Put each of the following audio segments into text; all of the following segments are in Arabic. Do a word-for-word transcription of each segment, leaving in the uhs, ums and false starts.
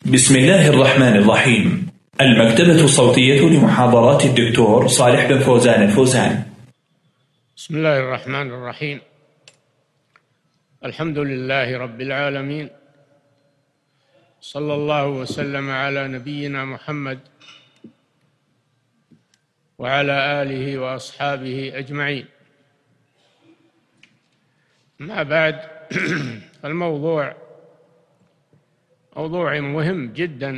بسم الله الرحمن الرحيم. المكتبة الصوتية لمحاضرات الدكتور صالح بن فوزان الفوزان. بسم الله الرحمن الرحيم. الحمد لله رب العالمين، صلى الله وسلم على نبينا محمد وعلى آله وأصحابه أجمعين. ما بعد، الموضوع موضوع مهم جدا،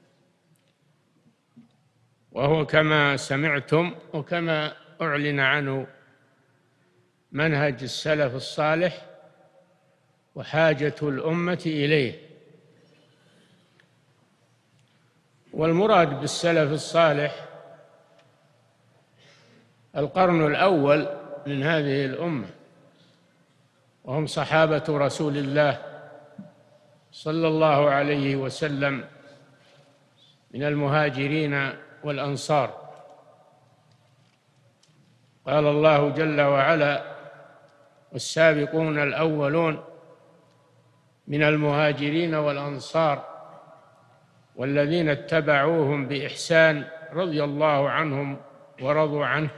وهو كما سمعتم وكما أعلن عنه منهج السلف الصالح وحاجة الأمة إليه. والمراد بالسلف الصالح القرن الأول من هذه الأمة، وهم صحابة رسول الله صلى الله عليه وسلم من المهاجرين والأنصار. قال الله جل وعلا: والسابقون الأولون من المهاجرين والأنصار والذين اتبعوهم بإحسان رضي الله عنهم ورضوا عنه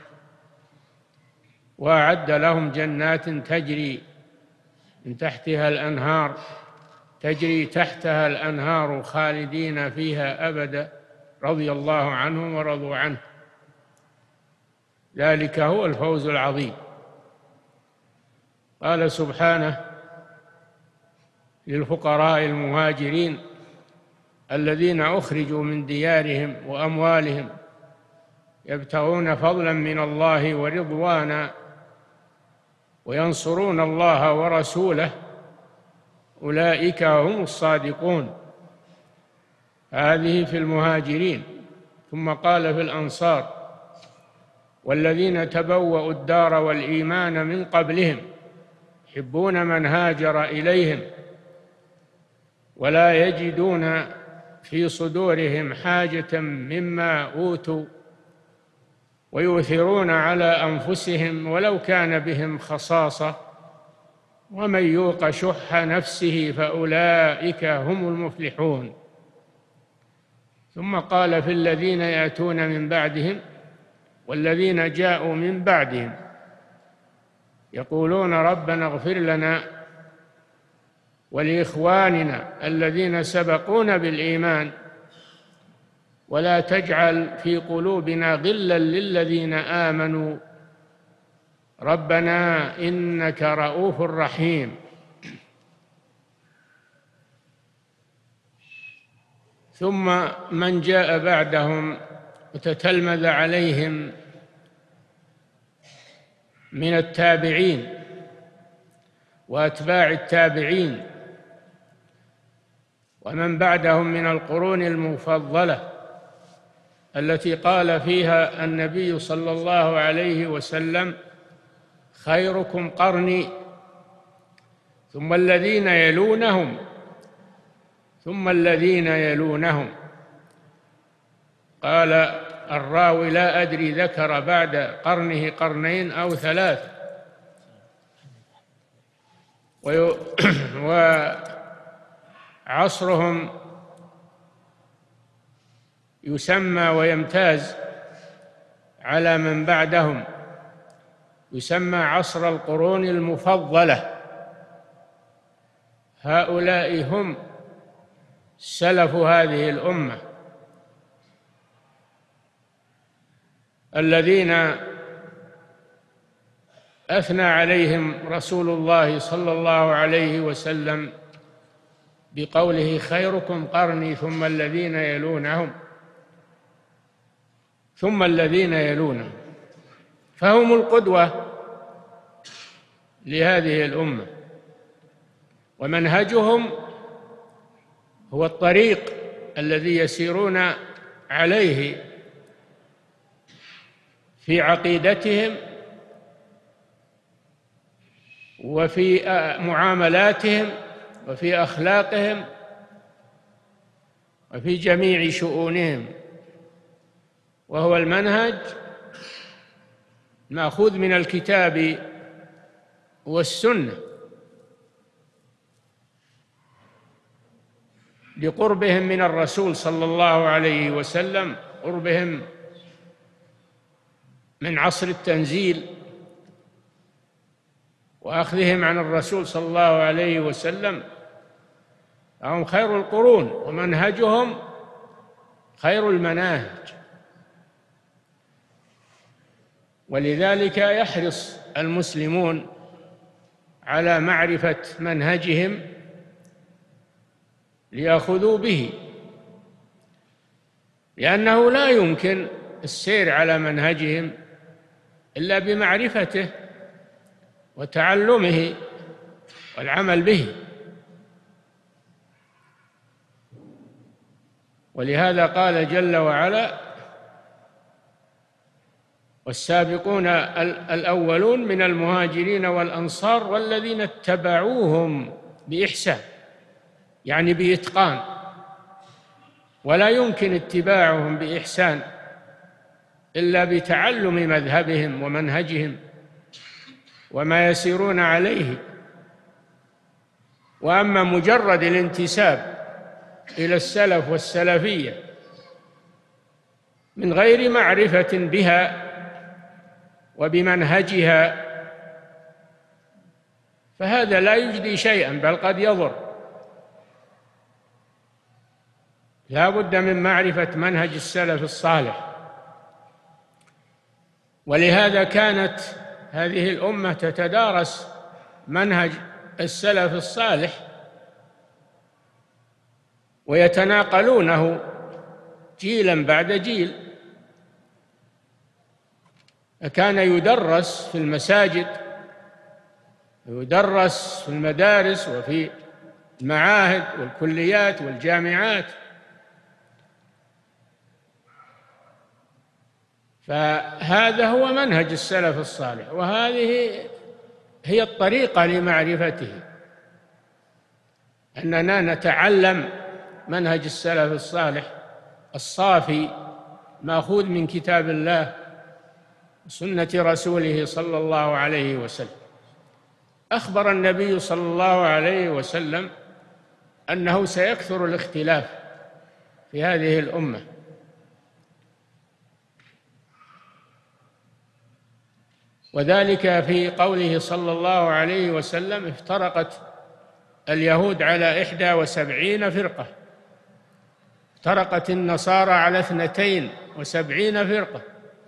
وأعد لهم جنات تجري من تحتها الأنهار تجري تحتها الأنهار خالدين فيها أبدا رضي الله عنهم ورضوا عنه، ذلك هو الفوز العظيم. قال سبحانه: للفقراء المهاجرين الذين أخرجوا من ديارهم وأموالهم يبتغون فضلا من الله ورضوانا وينصرون الله ورسوله أولئك هم الصادقون. هذه في المهاجرين. ثم قال في الأنصار: والذين تبوأوا الدار والإيمان من قبلهم يحبون من هاجر إليهم ولا يجدون في صدورهم حاجة مما أوتوا ويؤثرون على أنفسهم ولو كان بهم خصاصة ومن يوق شح نفسه فأولئك هم المفلحون. ثم قال في الذين يأتون من بعدهم والذين جاءوا من بعدهم يقولون ربنا اغفر لنا ولإخواننا الذين سبقونا بالإيمان ولا تجعل في قلوبنا غلا للذين آمنوا ربنا إنك رؤوف رحيم. ثم من جاء بعدهم وتتلمذ عليهم من التابعين وأتباع التابعين ومن بعدهم من القرون المفضلة التي قال فيها النبي صلى الله عليه وسلم: خيركم قرني ثم الذين يلونهم ثم الذين يلونهم. قال الراوي: لا أدري ذكر بعد قرنه قرنين أو ثلاث. وعصرهم يسمى ويمتاز على من بعدهم، يسمى عصر القرون المفضلة. هؤلاء هم سلف هذه الأمة الذين أثنى عليهم رسول الله صلى الله عليه وسلم بقوله: خيركم قرني ثم الذين يلونهم ثم الذين يلونهم. فهم القدوة لهذه الأمة، ومنهجهم هو الطريق الذي يسيرون عليه في عقيدتهم وفي معاملاتهم وفي أخلاقهم وفي جميع شؤونهم، وهو المنهج مأخوذ من الكتاب والسنة. لقربهم من الرسول صلى الله عليه وسلم، قربهم من عصر التنزيل وأخذهم عن الرسول صلى الله عليه وسلم، هم خير القرون ومنهجهم خير المناهج. ولذلك يحرص المسلمون على معرفة منهجهم ليأخذوا به، لأنه لا يمكن السير على منهجهم إلا بمعرفته وتعلمه والعمل به. ولهذا قال جل وعلا: والسابقون الأولون من المهاجرين والأنصار والذين اتبعوهم بإحسان، يعني بإتقان، ولا يمكن اتباعهم بإحسان إلا بتعلم مذهبهم ومنهجهم وما يسيرون عليه. وأما مجرد الانتساب إلى السلف والسلفية من غير معرفة بها وبمنهجها فهذا لا يجدي شيئا، بل قد يضر. لا بد من معرفة منهج السلف الصالح. ولهذا كانت هذه الأمة تتدارس منهج السلف الصالح ويتناقلونه جيلا بعد جيل. كان يدرس في المساجد، يدرس في المدارس وفي المعاهد والكليات والجامعات. فهذا هو منهج السلف الصالح، وهذه هي الطريقة لمعرفته، أننا نتعلم منهج السلف الصالح الصافي مأخوذ من كتاب الله وسنة رسوله صلى الله عليه وسلم. أخبر النبي صلى الله عليه وسلم أنه سيكثر الاختلاف في هذه الأمة، وذلك في قوله صلى الله عليه وسلم: افترقت اليهود على إحدى وسبعين فرقة، افترقت النصارى على اثنتين وسبعين فرقة،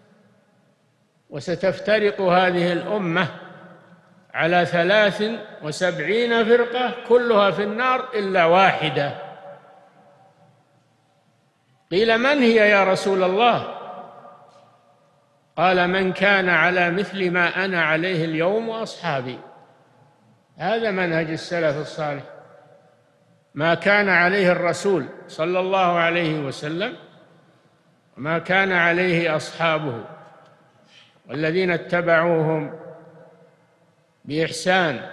وستفترق هذه الأمة على ثلاث وسبعين فرقة كلها في النار إلا واحدة. قيل: من هي يا رسول الله؟ قال: من كان على مثل ما أنا عليه اليوم وأصحابي. هذا منهج السلف الصالح، ما كان عليه الرسول صلى الله عليه وسلم وما كان عليه أصحابه والذين اتبعوهم بإحسان.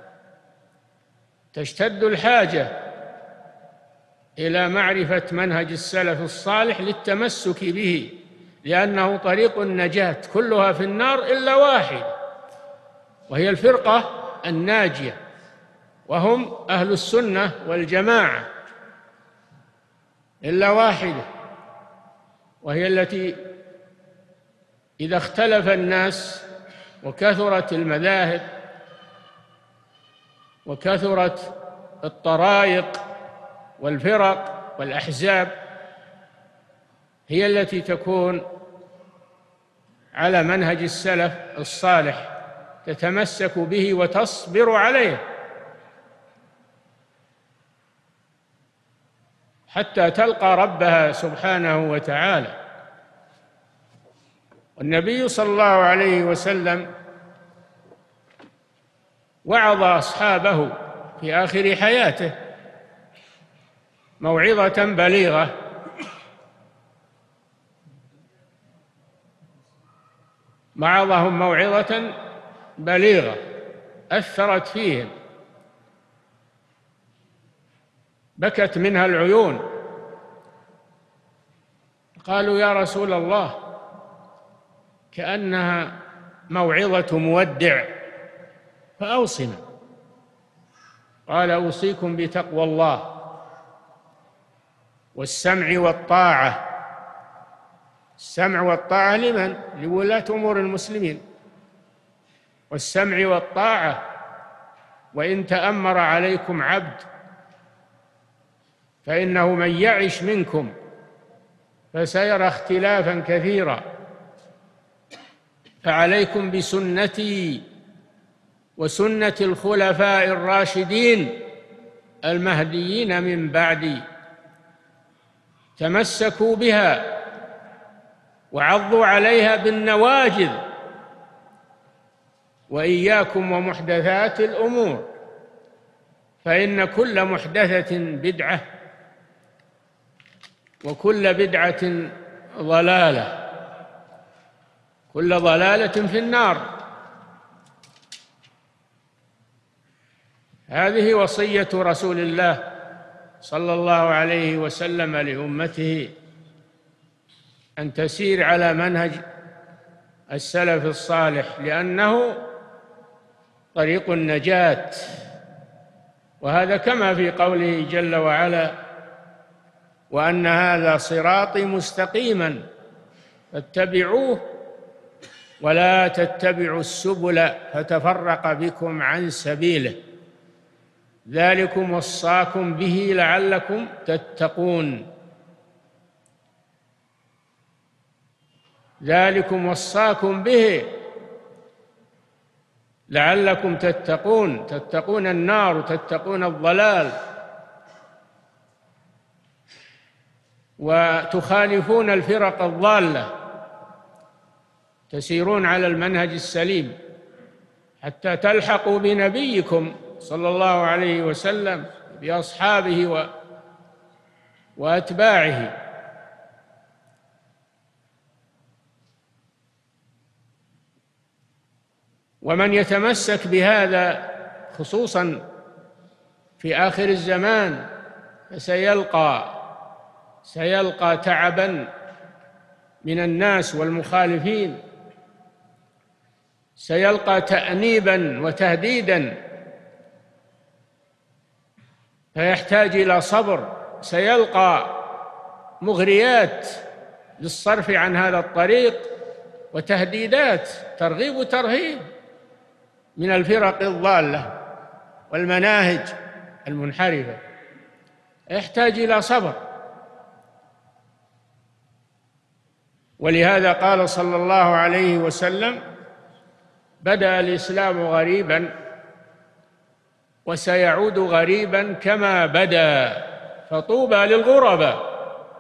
تشتد الحاجة إلى معرفة منهج السلف الصالح للتمسك به، لأنه طريق النجاة، كلها في النار إلا واحد، وهي الفرقة الناجية، وهم أهل السنة والجماعة، إلا واحدة، وهي التي إذا اختلف الناس وكثرت المذاهب وكثرت الطرائق والفرق والأحزاب، هي التي تكون على منهج السلف الصالح، تتمسك به وتصبر عليه حتى تلقى ربها سبحانه وتعالى. والنبي صلى الله عليه وسلم وعظ أصحابه في آخر حياته موعظة بليغة، وعظهم موعظة بليغة أثرت فيهم، بكت منها العيون. قالوا: يا رسول الله، كأنها موعظة مودع، فأوصنا. قال: أوصيكم بتقوى الله والسمع والطاعة. السمع والطاعة لمن؟ لولاة أمور المسلمين. والسمع والطاعة وإن تأمر عليكم عبد، فإنه من يعش منكم فسيرى اختلافا كثيرا، فعليكم بسنتي وسنة الخلفاء الراشدين المهديين من بعدي، تمسكوا بها وعضوا عليها بالنواجذ، وإياكم ومحدثات الأمور، فإن كل محدثة بدعة وكل بدعة ضلالة، كل ضلالة في النار. هذه وصية رسول الله صلى الله عليه وسلم لأمته، أن تسير على منهج السلف الصالح، لأنه طريق النجاة. وهذا كما في قوله جل وعلا: وأن هذا صراطي مستقيما فاتبعوه ولا تتبعوا السبل فتفرق بكم عن سبيله ذلكم وصاكم به لعلكم تتقون. ذلكم وصاكم به لعلكم تتقون، تتقون النار وتتقون الضلال، وتخالفون الفرق الضالة، تسيرون على المنهج السليم حتى تلحقوا بنبيكم صلى الله عليه وسلم بأصحابه وأتباعه. ومن يتمسك بهذا خصوصا في آخر الزمان فسيلقى سيلقى تعبا من الناس والمخالفين، سيلقى تأنيبا وتهديدا، فيحتاج إلى صبر، سيلقى مغريات للصرف عن هذا الطريق وتهديدات، ترغيب وترهيب من الفرق الضالة والمناهج المنحرفة، يحتاج إلى صبر. ولهذا قال صلى الله عليه وسلم: بدأ الإسلام غريبا وسيعود غريبا كما بدأ فطوبى للغرباء.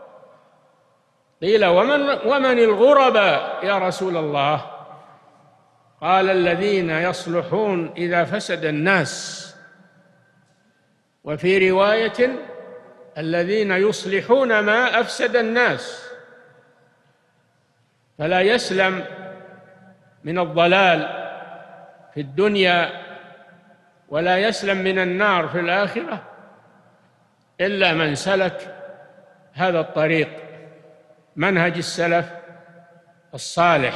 قيل: ومن, ومن الغرباء يا رسول الله؟ قال: الذين يصلحون إذا فسد الناس، وفي رواية: الذين يصلحون ما أفسد الناس. فلا يسلم من الضلال في الدنيا ولا يسلم من النار في الآخرة إلا من سلك هذا الطريق، منهج السلف الصالح،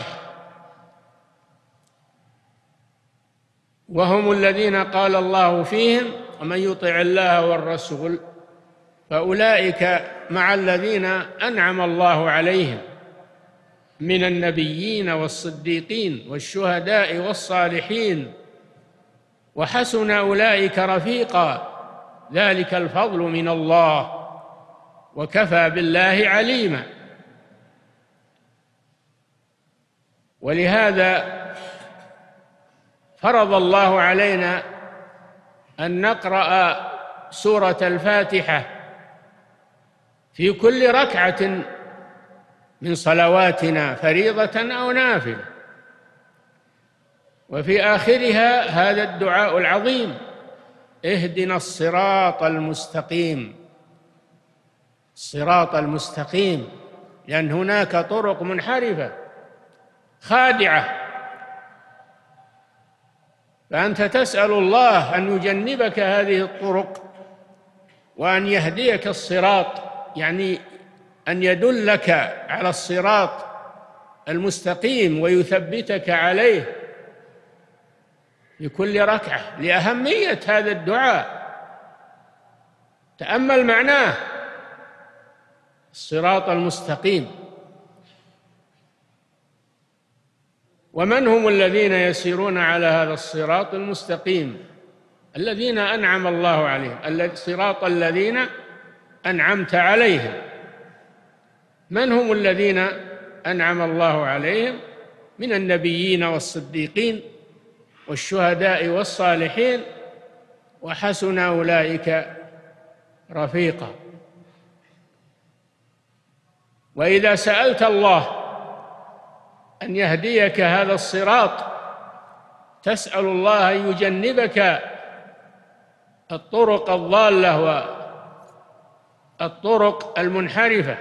وهم الذين قال الله فيهم: ومن يطع الله والرسول فأولئك مع الذين أنعم الله عليهم من النبيين والصديقين والشهداء والصالحين وحسن أولئك رفيقا ذلك الفضل من الله وكفى بالله عليما. ولهذا فرض الله علينا أن نقرأ سورة الفاتحة في كل ركعة من صلواتنا فريضة أو نافلة، وفي آخرها هذا الدعاء العظيم: اهدنا الصراط المستقيم. الصراط المستقيم، لأن هناك طرق منحرفة خادعة، فأنت تسأل الله أن يجنبك هذه الطرق وأن يهديك الصراط، يعني أن يدلك على الصراط المستقيم ويثبتك عليه في كل ركعة، لأهمية هذا الدعاء. تأمل معناه: الصراط المستقيم. ومن هم الذين يسيرون على هذا الصراط المستقيم؟ الذين أنعم الله عليهم، صراط الذين أنعمت عليهم. من هم الذين أنعم الله عليهم؟ من النبيين والصديقين والشهداء والصالحين، وحسن أولئك رفيقا. وإذا سألت الله أن يهديك هذا الصراط تسأل الله أن يجنبك الطرق الضالة والطرق المنحرفة.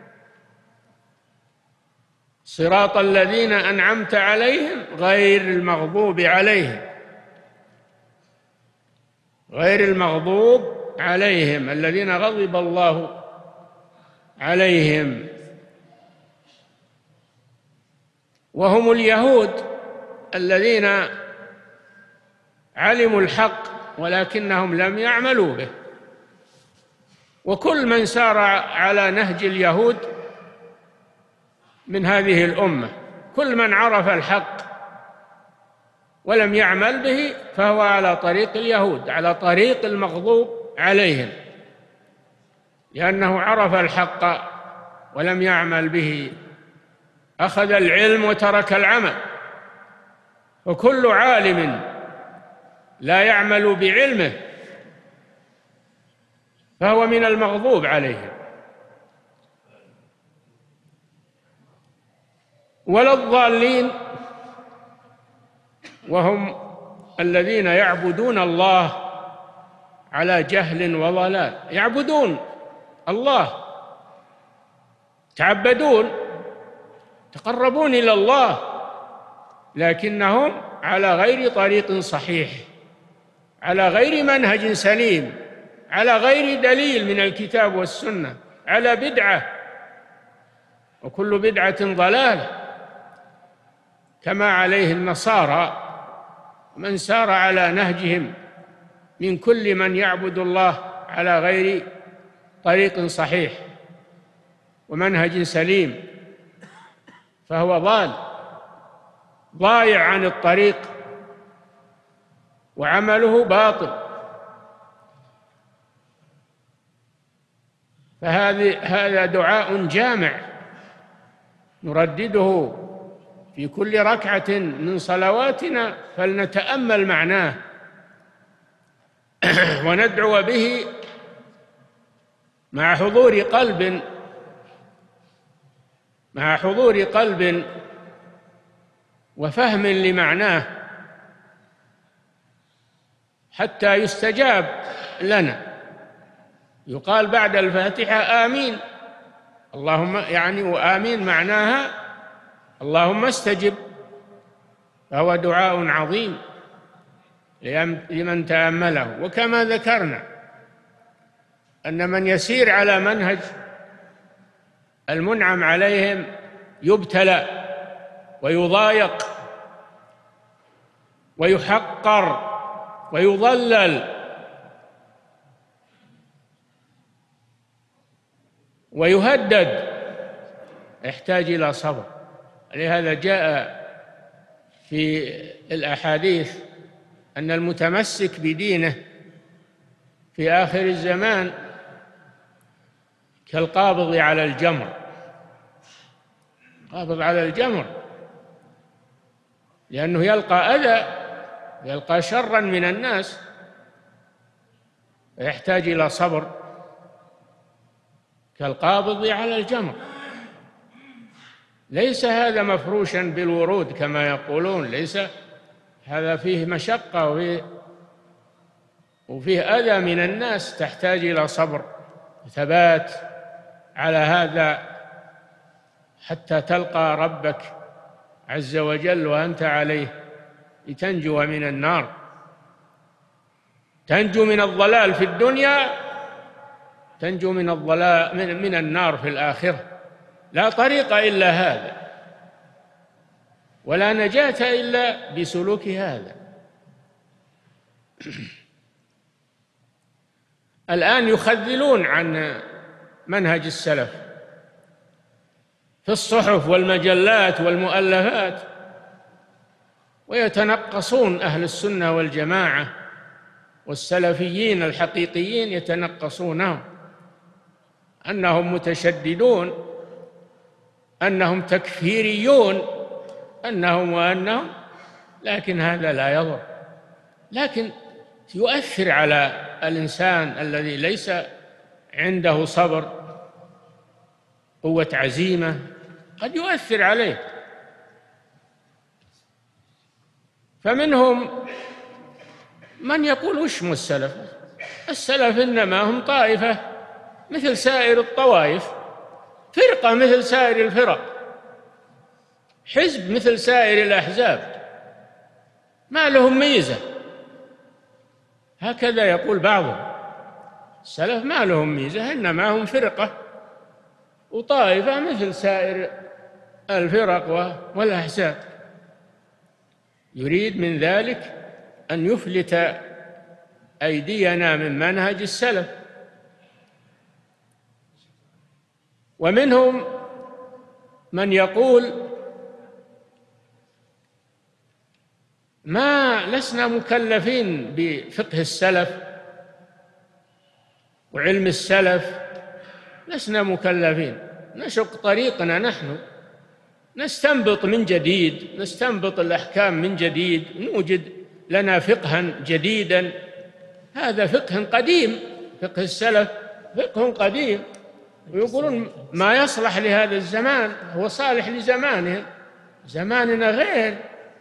صراط الذين أنعمت عليهم غير المغضوب عليهم، غير المغضوب عليهم الذين غضب الله عليهم، وهم اليهود الذين علموا الحق ولكنهم لم يعملوا به. وكل من سار على نهج اليهود من هذه الأمة، كل من عرف الحق ولم يعمل به فهو على طريق اليهود، على طريق المغضوب عليهم، لأنه عرف الحق ولم يعمل به، أخذ العلم وترك العمل. وكل عالم لا يعمل بعلمه فهو من المغضوب عليهم. ولا الضالين، وهم الذين يعبدون الله على جهل وضلال، يعبدون الله، تعبدون، تقربون إلى الله، لكنهم على غير طريق صحيح، على غير منهج سليم، على غير دليل من الكتاب والسنة، على بدعة، وكل بدعة ضلالة، كما عليه النصارى من سار على نهجهم من كل من يعبد الله على غير طريق صحيح ومنهج سليم فهو ضال ضايع عن الطريق وعمله باطل. فهذه هذا دعاء جامع نردده في كل ركعة من صلواتنا، فلنتأمل معناه وندعو به مع حضور قلب مع حضور قلب وفهم لمعناه حتى يستجاب لنا. يقال بعد الفاتحة آمين، اللهم يعني وآمين معناها اللهم استجب، فهو دعاء عظيم لمن تأمله. وكما ذكرنا أن من يسير على منهج المنعم عليهم يبتلى ويضايق ويحقر ويضلل ويهدد، يحتاج إلى صبر. لهذا جاء في الأحاديث أن المتمسك بدينه في آخر الزمان كالقابض على الجمر، قابض على الجمر، لأنه يلقى أذى، يلقى شرا من الناس، ويحتاج إلى صبر كالقابض على الجمر. ليس هذا مفروشا بالورود كما يقولون، ليس هذا، فيه مشقة وفيه, وفيه أذى من الناس، تحتاج إلى صبر وثبات على هذا حتى تلقى ربك عز وجل وأنت عليه، لتنجو من النار، تنجو من الضلال في الدنيا، تنجو من الضلال من, من النار في الآخرة. لا طريق إلا هذا، ولا نجاة إلا بسلوك هذا. الآن يخذلون عن منهج السلف في الصحف والمجلات والمؤلفات، ويتنقصون أهل السنة والجماعة والسلفيين الحقيقيين، يتنقصونهم أنهم متشددون، أنهم تكفيريون، أنهم وأنهم، لكن هذا لا يضر. لكن يؤثر على الإنسان الذي ليس عنده صبر، قوة عزيمة، قد يؤثر عليه. فمنهم من يقول وش السلف؟ السلف إنما هم طائفة مثل سائر الطوائف، فرقة مثل سائر الفرق، حزب مثل سائر الأحزاب، ما لهم ميزة. هكذا يقول بعضهم، السلف ما لهم ميزة، إنما هم فرقة وطائفة مثل سائر الفرق والأحزاب. يريد من ذلك أن يفلت أيدينا من منهج السلف. ومنهم من يقول ما لسنا مكلفين بفقه السلف وعلم السلف، لسنا مكلفين، نشق طريقنا نحن، نستنبط من جديد، نستنبط الأحكام من جديد، نوجد لنا فقها جديدا. هذا فقه قديم، فقه السلف فقه قديم، ويقولون ما يصلح لهذا الزمان هو صالح لزمانه، زماننا غير،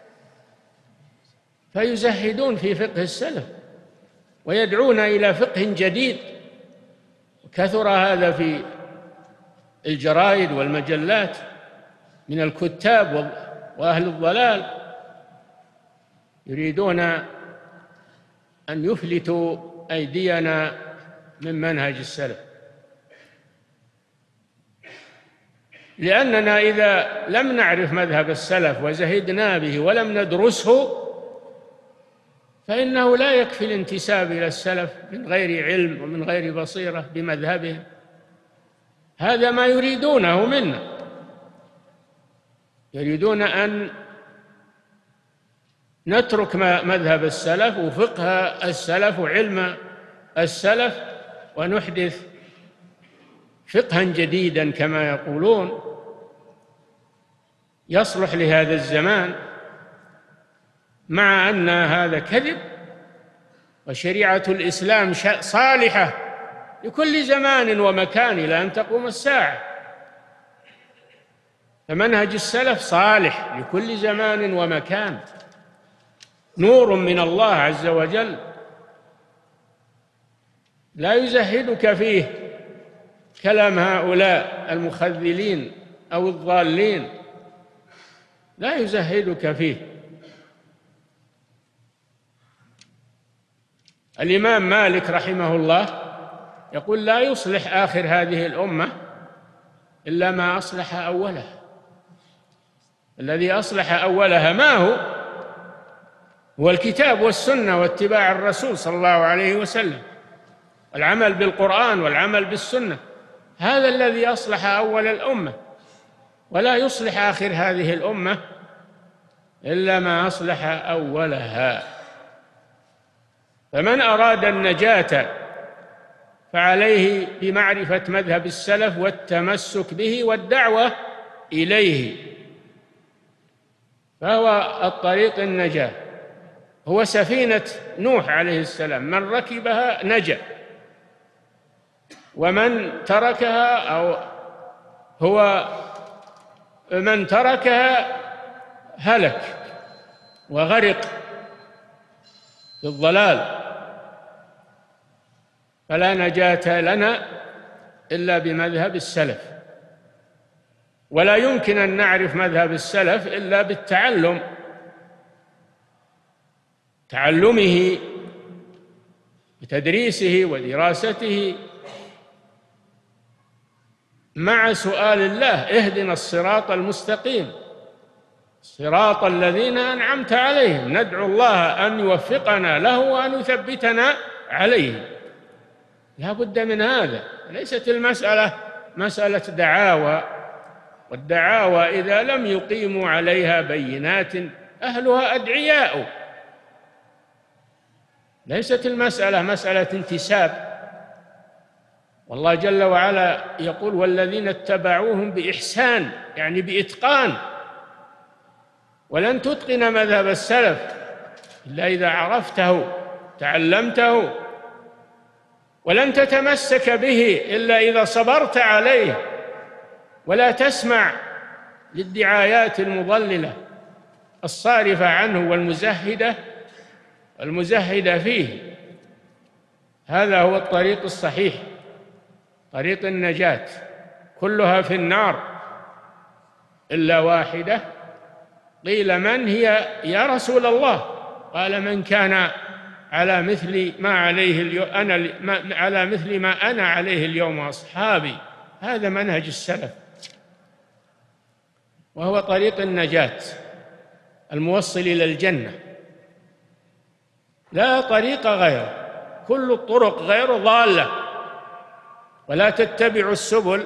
فيزهدون في فقه السلف ويدعون إلى فقه جديد. كثر هذا في الجرائد والمجلات من الكتاب وأهل الضلال، يريدون أن يفلتوا أيدينا من منهج السلف، لأننا إذا لم نعرف مذهب السلف وزهدنا به ولم ندرسه فإنه لا يكفي الانتساب إلى السلف من غير علم ومن غير بصيرة بمذهبهم. هذا ما يريدونه منا، يريدون أن نترك مذهب السلف وفقه السلف وعلم السلف ونحدث فقها جديدا كما يقولون يصلح لهذا الزمان، مع أن هذا كذب. وشريعة الإسلام صالحة لكل زمان ومكان إلى أن تقوم الساعة، فمنهج السلف صالح لكل زمان ومكان، نور من الله عز وجل، لا يزهدك فيه كلام هؤلاء المخذلين أو الضالين، لا يزهدك فيه. الإمام مالك رحمه الله يقول لا يصلح آخر هذه الأمة إلا ما أصلح أولها. الذي أصلح أولها ما هو؟ هو الكتاب والسنة واتباع الرسول صلى الله عليه وسلم، والعمل بالقرآن والعمل بالسنة، هذا الذي أصلح أول الأمة. ولا يصلح آخر هذه الأمة إلا ما أصلح أولها. فمن أراد النجاة فعليه بمعرفة مذهب السلف والتمسك به والدعوة إليه، فهو الطريق النجاة، هو سفينة نوح عليه السلام، من ركبها نجا، ومن تركها أو هو من تركها هلك وغرق في الضلال. فلا نجاة لنا إلا بمذهب السلف، ولا يمكن أن نعرف مذهب السلف إلا بالتعلم، تعلمه وتدريسه ودراسته، مع سؤال الله اهدنا الصراط المستقيم صراط الذين أنعمت عليهم. ندعو الله أن يوفقنا له وأن يثبتنا عليه، لا بد من هذا. ليست المسألة مسألة دعاوى والدعاوى إذا لم يقيموا عليها بينات أهلها أدعياء. ليست المسألة مسألة انتساب، والله جل وعلا يقول والذين اتبعوهم بإحسان، يعني بإتقان. ولن تتقن مذهب السلف إلا إذا عرفته تعلمته، ولن تتمسك به إلا إذا صبرت عليه، ولا تسمع للدعايات المضللة الصارفة عنه والمزهدة المزهدة فيه. هذا هو الطريق الصحيح، طريق النجاة، كلها في النار إلا واحدة. قيل من هي يا رسول الله؟ قال من كان على مثل ما عليه اليوم أنا ما على مثل ما أنا عليه اليوم أصحابي. هذا منهج السلف، وهو طريق النجاة الموصل إلى الجنة، لا طريق غيره. كل الطرق غير ضالة، ولا تتبعوا السبل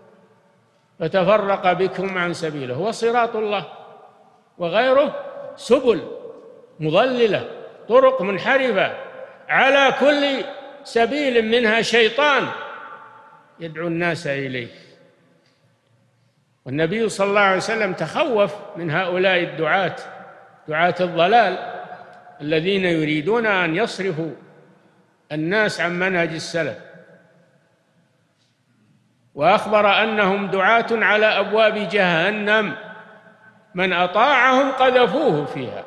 فتفرق بكم عن سبيله. هو صراط الله، وغيره سبل مضللة، طرق منحرفة، على كل سبيل منها شيطان يدعو الناس إليه. والنبي صلى الله عليه وسلم تخوف من هؤلاء الدعاة، دعاة الضلال الذين يريدون أن يصرفوا الناس عن منهج السلف، وأخبر أنهم دعاة على أبواب جهنم، من أطاعهم قذفوه فيها.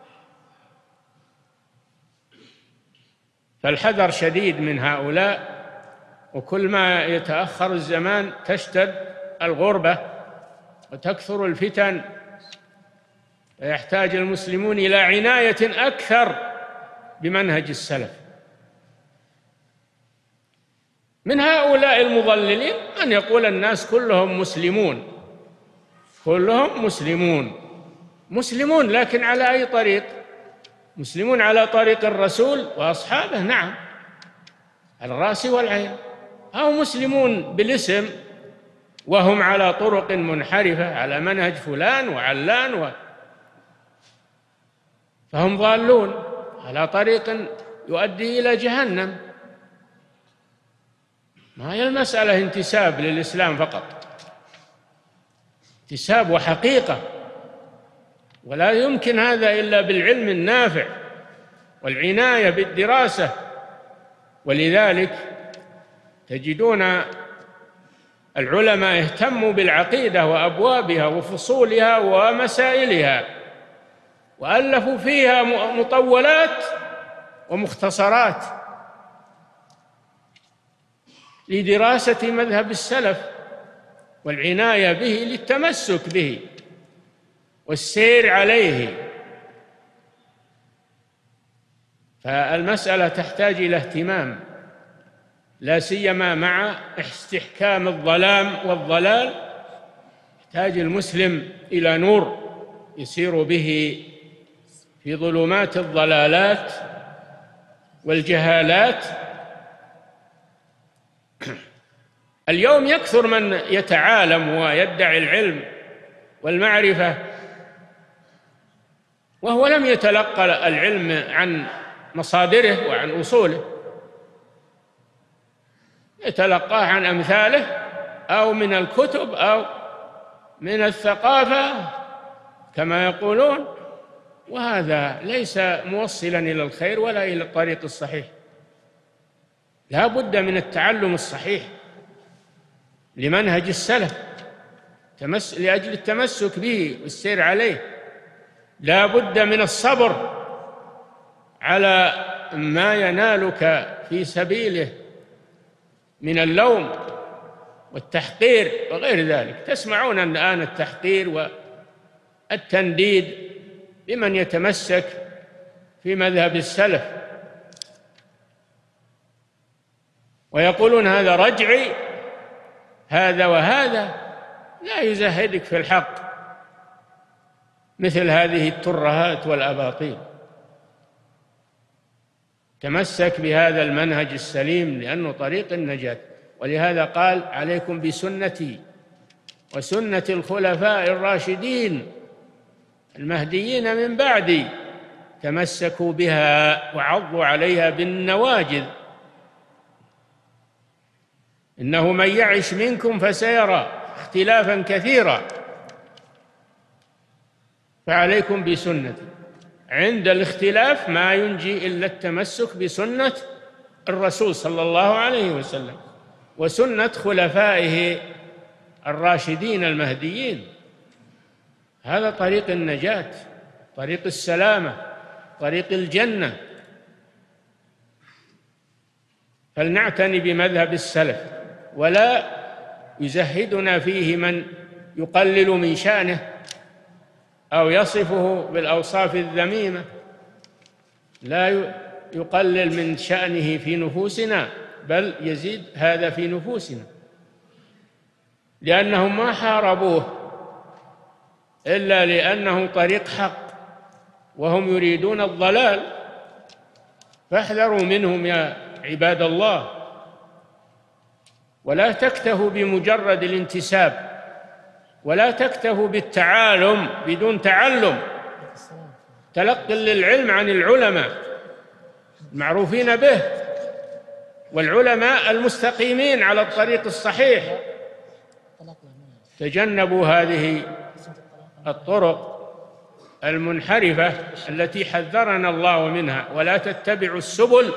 فالحذر شديد من هؤلاء، وكل ما يتأخر الزمان تشتد الغربة وتكثر الفتن، ويحتاج المسلمون إلى عناية أكثر بمنهج السلف. من هؤلاء المضللين أن يقول الناس كلهم مسلمون، كلهم مسلمون مسلمون لكن على أي طريق؟ مسلمون على طريق الرسول وأصحابه، نعم، على الرأس والعين، أو مسلمون بالاسم وهم على طرق منحرفة على منهج فلان وعلان و... فهم ضالون على طريق يؤدي إلى جهنم. ما هي المسألة انتساب للإسلام فقط، انتساب وحقيقة، ولا يمكن هذا إلا بالعلم النافع والعناية بالدراسة. ولذلك تجدون العلماء اهتموا بالعقيدة وأبوابها وفصولها ومسائلها، وألفوا فيها مطولات ومختصرات لدراسة مذهب السلف والعناية به للتمسك به والسير عليه. فالمسألة تحتاج إلى اهتمام، لا سيما مع استحكام الظلام والضلال. يحتاج المسلم إلى نور يسير به في ظلمات الضلالات والجهالات. اليوم يكثر من يتعالم ويدعي العلم والمعرفة وهو لم يتلقى العلم عن مصادره وعن أصوله، يتلقاه عن أمثاله أو من الكتب أو من الثقافة كما يقولون، وهذا ليس موصلا إلى الخير ولا إلى الطريق الصحيح. لا بد من التعلم الصحيح لمنهج السلف لأجل التمسك به والسير عليه. لا بد من الصبر على ما ينالك في سبيله من اللوم والتحقير وغير ذلك. تسمعون الآن التحقير والتنديد بمن يتمسك في مذهب السلف، ويقولون هذا رجعي، هذا وهذا. لا يزهدك في الحق مثل هذه الترهات والأباطيل. تمسك بهذا المنهج السليم لأنه طريق النجاة. ولهذا قال عليكم بسنتي وسنة الخلفاء الراشدين المهديين من بعدي، تمسكوا بها وعضوا عليها بالنواجذ. إنه من يعش منكم فسيرى اختلافا كثيرا، فعليكم بسنتي. عند الاختلاف ما ينجي إلا التمسك بسنة الرسول صلى الله عليه وسلم وسنة خلفائه الراشدين المهديين. هذا طريق النجاة، طريق السلامة، طريق الجنة. فلنعتني بمذهب السلف، ولا يزهدنا فيه من يقلل من شأنه أو يصفه بالأوصاف الذميمة. لا يقلل من شأنه في نفوسنا، بل يزيد هذا في نفوسنا، لأنهم ما حاربوه إلا لأنه طريق حق وهم يريدون الضلال. فاحذروا منهم يا عباد الله، ولا تكتفوا بمجرد الانتساب، ولا تكتفوا بالتعالم بدون تعلم. تلقي للعلم عن العلماء المعروفين به، والعلماء المستقيمين على الطريق الصحيح. تجنبوا هذه الطرق المنحرفة التي حذرنا الله منها، ولا تتبعوا السبل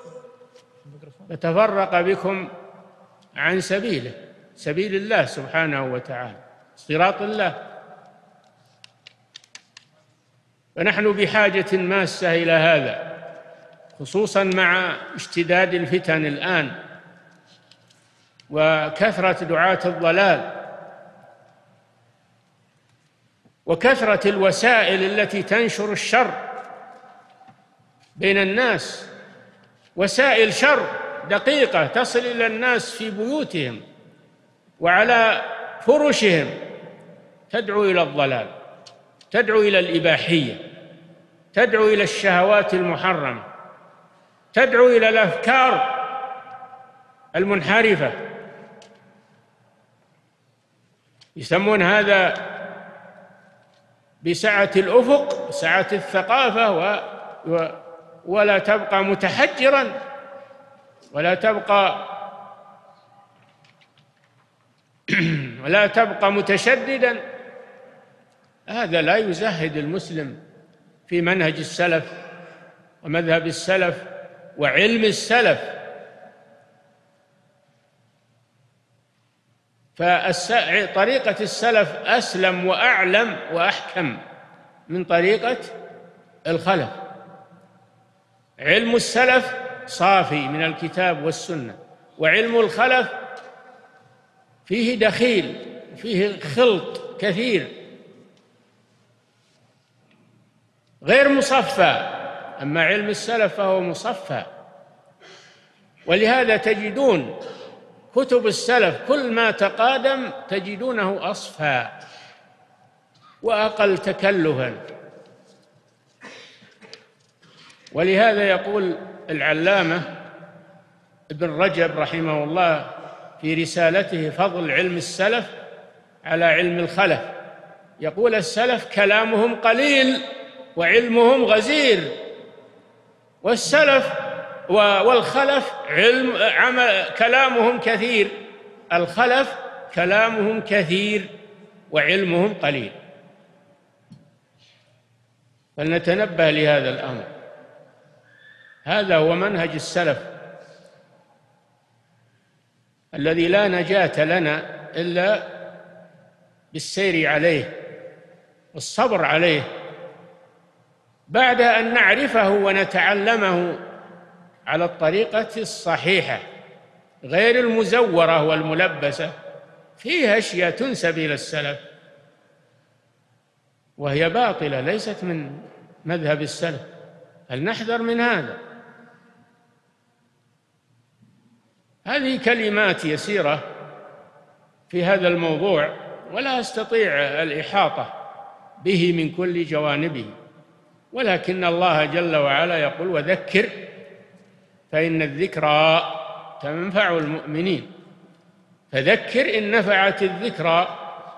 فتفرق بكم عن سبيله، سبيل الله سبحانه وتعالى، صراط الله. فنحن بحاجة ماسة إلى هذا، خصوصا مع اشتداد الفتن الآن وكثرة دعاة الضلال وكثرة الوسائل التي تنشر الشر بين الناس، وسائل شر دقيقة تصل إلى الناس في بيوتهم وعلى فرشهم، تدعو إلى الضلال، تدعو إلى الإباحية، تدعو إلى الشهوات المحرمة، تدعو إلى الأفكار المنحرفة. يسمون هذا بسعة الأفق، سعة الثقافة، و... و... ولا تبقى متحجرا، ولا تبقى ولا تبقى متشددا. هذا لا يزهد المسلم في منهج السلف ومذهب السلف وعلم السلف. فطريقة السلف أسلم وأعلم وأحكم من طريقة الخلف. علم السلف صافي من الكتاب والسنة، وعلم الخلف فيه دخيل، فيه خلط كثير غير مصفى. أما علم السلف فهو مصفى، ولهذا تجدون كتب السلف كل ما تقادم تجدونه أصفى وأقل تكلفا. ولهذا يقول العلامة ابن رجب رحمه الله في رسالته فضل علم السلف على علم الخلف، يقول: السلف كلامهم قليل وعلمهم غزير، والسلف والخلف علم عمل كلامهم كثير. الخلف كلامهم كثير وعلمهم قليل. فلنتنبه لهذا الأمر. هذا هو منهج السلف الذي لا نجاة لنا إلا بالسير عليه والصبر عليه، بعد أن نعرفه ونتعلمه على الطريقة الصحيحة غير المزورة والملبسة. فيها أشياء تنسب إلى السلف وهي باطلة، ليست من مذهب السلف، فلنحذر من هذا. هذه كلمات يسيرة في هذا الموضوع، ولا أستطيع الإحاطة به من كل جوانبه، ولكن الله جل وعلا يقول: وذكر فإن الذكرى تنفع المؤمنين. فذكر إن نفعت الذكرى،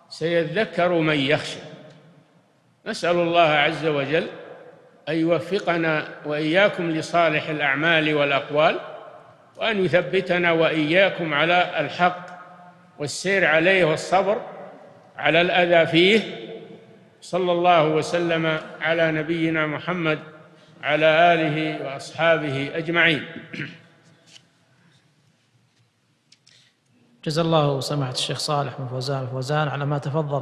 سيذكر من يخشى. نسأل الله عز وجل أن يوفقنا وإياكم لصالح الأعمال والأقوال، وأن يثبتنا وإياكم على الحق والسير عليه والصبر على الأذى فيه. صلى الله وسلم على نبينا محمد على آله وأصحابه أجمعين. جزا الله سماحة الشيخ صالح بن فوزان الفوزان على ما تفضل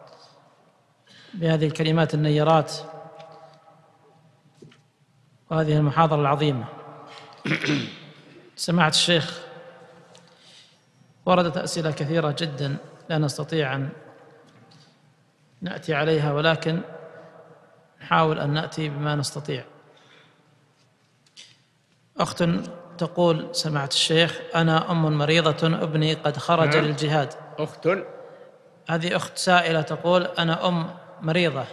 بهذه الكلمات النيرات وهذه المحاضرة العظيمة. سماحة الشيخ، وردت أسئلة كثيرة جدا لا نستطيع أن نأتي عليها، ولكن نحاول أن نأتي بما نستطيع. أخت تقول: سماحة الشيخ، أنا أم مريضة، ابني قد خرج نعم. للجهاد. أخت هذه أخت سائلة تقول: أنا أم مريضة،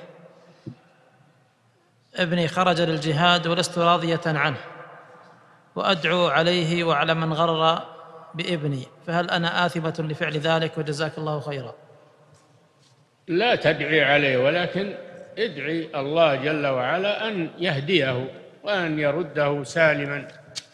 ابني خرج للجهاد ولست راضية عنه، وأدعو عليه وعلى من غر بابني، فهل أنا آثمة لفعل ذلك؟ وجزاك الله خيرا. لا تدعي عليه، ولكن ادعي الله جل وعلا أن يهديه وأن يرده سالما،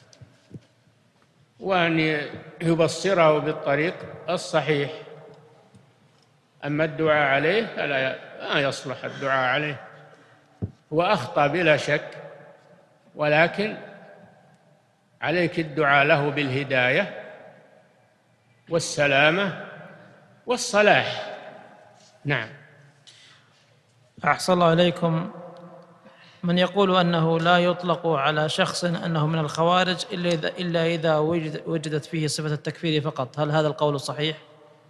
وأن يبصره بالطريق الصحيح. أما الدعاء عليه فلا ما يصلح الدعاء عليه، هو أخطأ بلا شك، ولكن عليك الدعاء له بالهداية والسلامة والصلاح. نعم. أحسن الله إليكم. من يقول أنه لا يطلق على شخص أنه من الخوارج إلا إذا, إلا إذا وجد وجدت فيه صفة التكفير فقط، هل هذا القول صحيح؟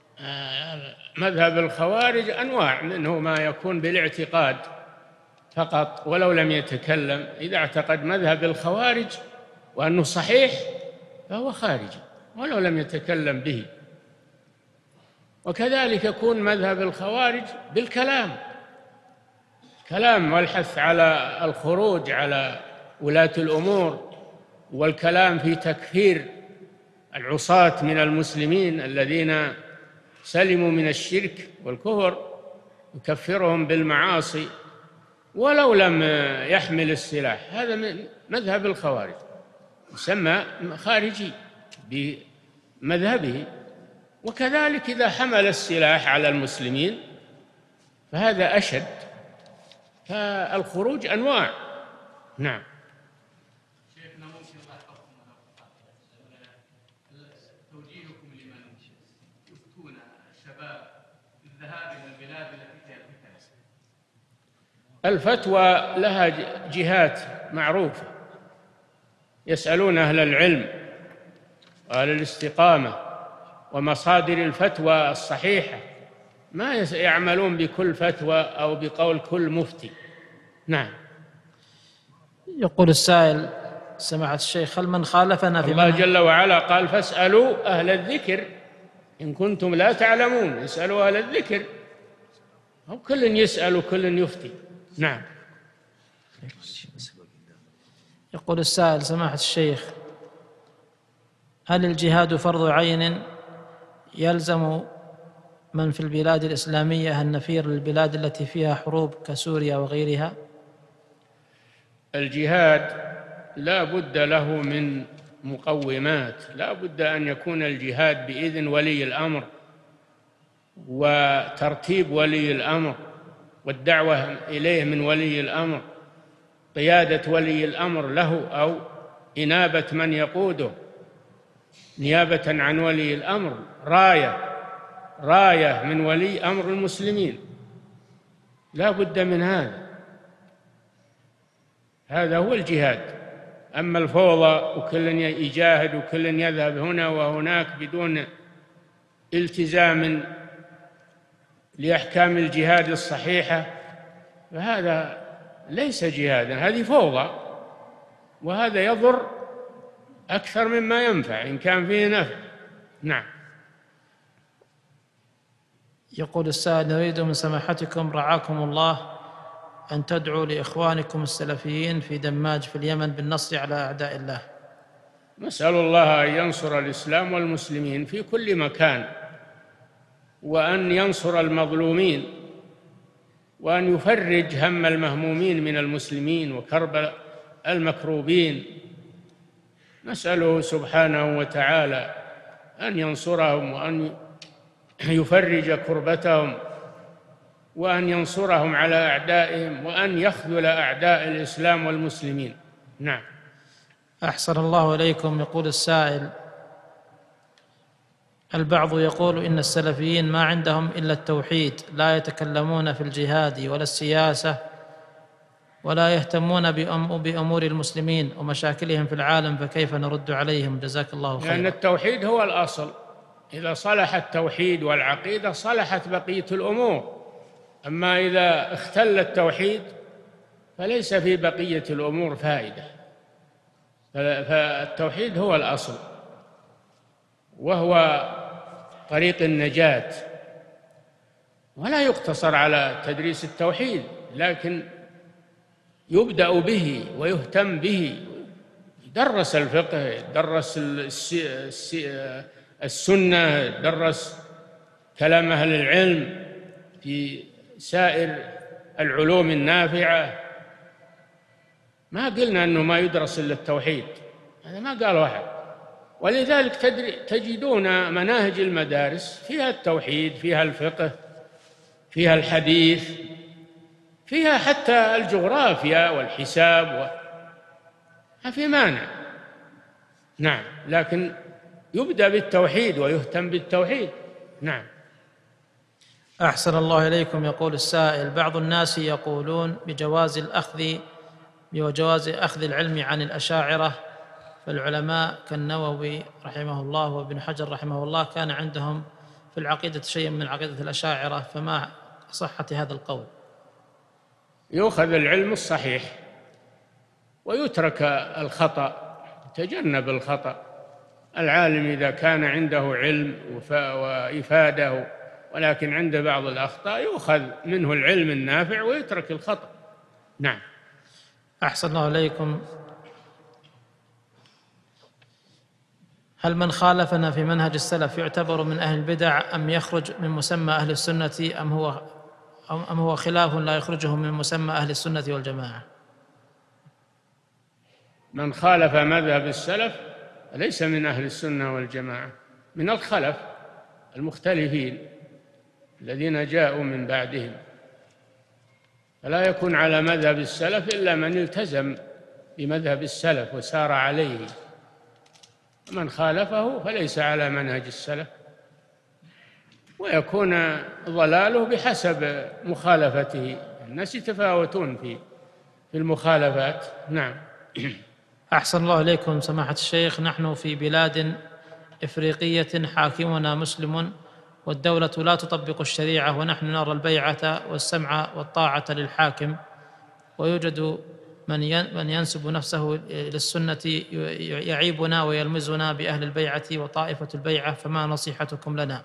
مذهب الخوارج أنواع، منه ما يكون بالاعتقاد فقط ولو لم يتكلم. إذا اعتقد مذهب الخوارج وأنه صحيح فهو خارجي ولو لم يتكلم به. وكذلك يكون مذهب الخوارج بالكلام، كلام والحث على الخروج على ولاة الأمور، والكلام في تكفير العصاة من المسلمين الذين سلموا من الشرك والكفر، يكفرهم بالمعاصي ولو لم يحمل السلاح. هذا من مذهب الخوارج، يسمى خارجي بمذهبه. وكذلك إذا حمل السلاح على المسلمين فهذا أشد. فالخروج أنواع. نعم. شيخنا ممكن الله يحفظكم توجيهكم لمن يفتون الشباب بالذهاب إلى البلاد التي فيها الفتن؟ الفتوى لها جهات معروفة، يسألون أهل العلم وأهل الاستقامة ومصادر الفتوى الصحيحة، ما يعملون بكل فتوى أو بقول كل مفتي. نعم. يقول السائل: سماحة الشيخ، هل من خالفنا في الله جل وعلا قال: فاسألوا أهل الذكر إن كنتم لا تعلمون. اسألوا أهل الذكر، أو كل يسأل وكل يفتي. نعم. يقول السائل: سماحة الشيخ، هل الجهاد فرض عين يلزم من في البلاد الإسلامية النفير للبلاد التي فيها حروب كسوريا وغيرها؟ الجهاد لا بد له من مقومات، لا بد أن يكون الجهاد بإذن ولي الأمر وترتيب ولي الأمر والدعوة إليه من ولي الأمر، قيادة ولي الأمر له أو إنابة من يقوده نيابة عن ولي الأمر، راية راية من ولي أمر المسلمين، لا بد من هذا. هذا هو الجهاد. أما الفوضى وكل يجاهد وكل يذهب هنا وهناك بدون التزام لأحكام الجهاد الصحيحة فهذا ليس جهادا، هذه فوضى، وهذا يضر أكثر مما ينفع إن كان فيه نفع. نعم. يقول السائل: نريد من سماحتكم رعاكم الله أن تدعوا لإخوانكم السلفيين في دماج في اليمن بالنصر على أعداء الله. نسأل الله أن ينصر الإسلام والمسلمين في كل مكان، وأن ينصر المظلومين، وأن يفرج هم المهمومين من المسلمين وكرب المكروبين. نسأله سبحانه وتعالى أن ينصرهم وأن يفرج كربتهم وأن ينصرهم على أعدائهم وأن يخذل أعداء الإسلام والمسلمين. نعم. أحسن الله إليكم. يقول السائل: البعض يقول إن السلفيين ما عندهم إلا التوحيد، لا يتكلمون في الجهاد ولا السياسة ولا يهتمون بأمور المسلمين ومشاكلهم في العالم، فكيف نرد عليهم؟ جزاك الله خيرا. لأن التوحيد هو الأصل، إذا صلح التوحيد والعقيدة صلحت بقية الأمور، أما إذا اختل التوحيد فليس في بقية الأمور فائدة. فالتوحيد هو الأصل وهو طريق النجاة، ولا يقتصر على تدريس التوحيد، لكن يبدأ به ويهتم به، يدرس الفقه، يدرس السنة، يدرس كلام أهل العلم في سائر العلوم النافعة. ما قلنا أنه ما يدرس إلا التوحيد، هذا ما قال واحد. ولذلك تجدون مناهج المدارس فيها التوحيد، فيها الفقه، فيها الحديث، فيها حتى الجغرافيا والحساب و... ما في مانع. نعم، لكن يبدأ بالتوحيد ويهتم بالتوحيد. نعم. أحسن الله إليكم. يقول السائل: بعض الناس يقولون بجواز الأخذ بجواز أخذ العلم عن الأشاعرة، فالعلماء كالنووي رحمه الله وابن حجر رحمه الله كان عندهم في العقيدة شيء من عقيدة الأشاعرة، فما صحة هذا القول؟ يؤخذ العلم الصحيح ويترك الخطأ، تجنب الخطأ. العالم إذا كان عنده علم وإفاده ولكن عند بعض الأخطاء يؤخذ منه العلم النافع ويترك الخطأ. نعم. أحسن الله إليكم. هل من خالفنا في منهج السلف يعتبر من أهل البدع أم يخرج من مسمى أهل السنة، أم هو أم هو خلاف لا يخرجه من مسمى أهل السنة والجماعة؟ من خالف مذهب السلف ليس من أهل السنة والجماعة، من الخلف المختلفين الذين جاءوا من بعدهم، فلا يكون على مذهب السلف إلا من التزم بمذهب السلف وسار عليه، ومن خالفه فليس على منهج السلف، ويكون ضلاله بحسب مخالفته. الناس يتفاوتون في في المخالفات. نعم. أحسن الله إليكم سماحة الشيخ. نحن في بلاد إفريقية حاكمنا مسلم والدولة لا تطبق الشريعة، ونحن نرى البيعة والسمع والطاعة للحاكم، ويوجد من من ينسب نفسه للسنة يعيبنا ويلمزنا بأهل البيعة وطائفة البيعة، فما نصيحتكم لنا؟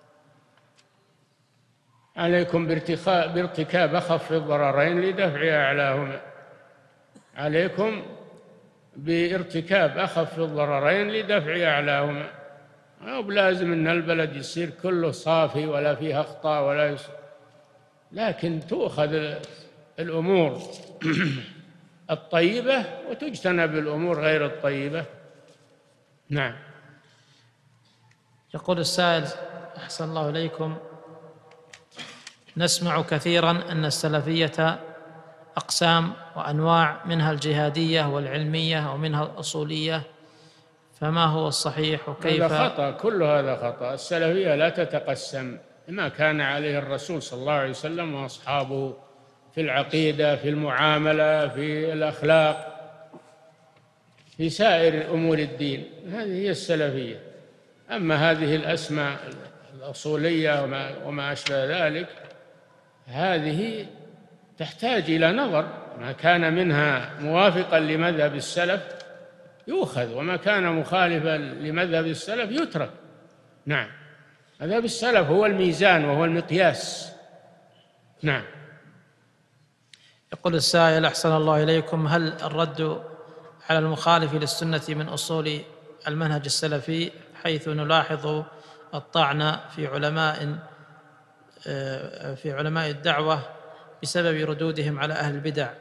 عليكم بارتكاب أخف الضررين لدفع أعلاهما. عليكم بارتكاب أخف الضررين لدفع أعلاهما. أو لازم أن البلد يصير كله صافي ولا فيه أخطاء ولا يصير. لكن تؤخذ الأمور الطيبة وتجتنب الأمور غير الطيبة. نعم. يقول السائل: أحسن الله إليكم، نسمع كثيرا أن السلفية أقسام وأنواع، منها الجهادية والعلمية ومنها الأصولية، فما هو الصحيح وكيف؟ هذا خطأ، كل هذا خطأ. السلفية لا تتقسم، ما كان عليه الرسول صلى الله عليه وسلم وأصحابه في العقيدة، في المعاملة، في الأخلاق، في سائر أمور الدين. هذه هي السلفية. أما هذه الأسماء الأصولية وما, وما أشبه ذلك، هذه تحتاج إلى نظر. ما كان منها موافقا لمذهب السلف يؤخذ، وما كان مخالفا لمذهب السلف يترك. نعم. مذهب السلف هو الميزان وهو المقياس. نعم. يقول السائل: أحسن الله إليكم، هل الرد على المخالف للسنة من أصول المنهج السلفي، حيث نلاحظ الطعن في علماء في علماء الدعوة بسبب ردودهم على أهل البدع؟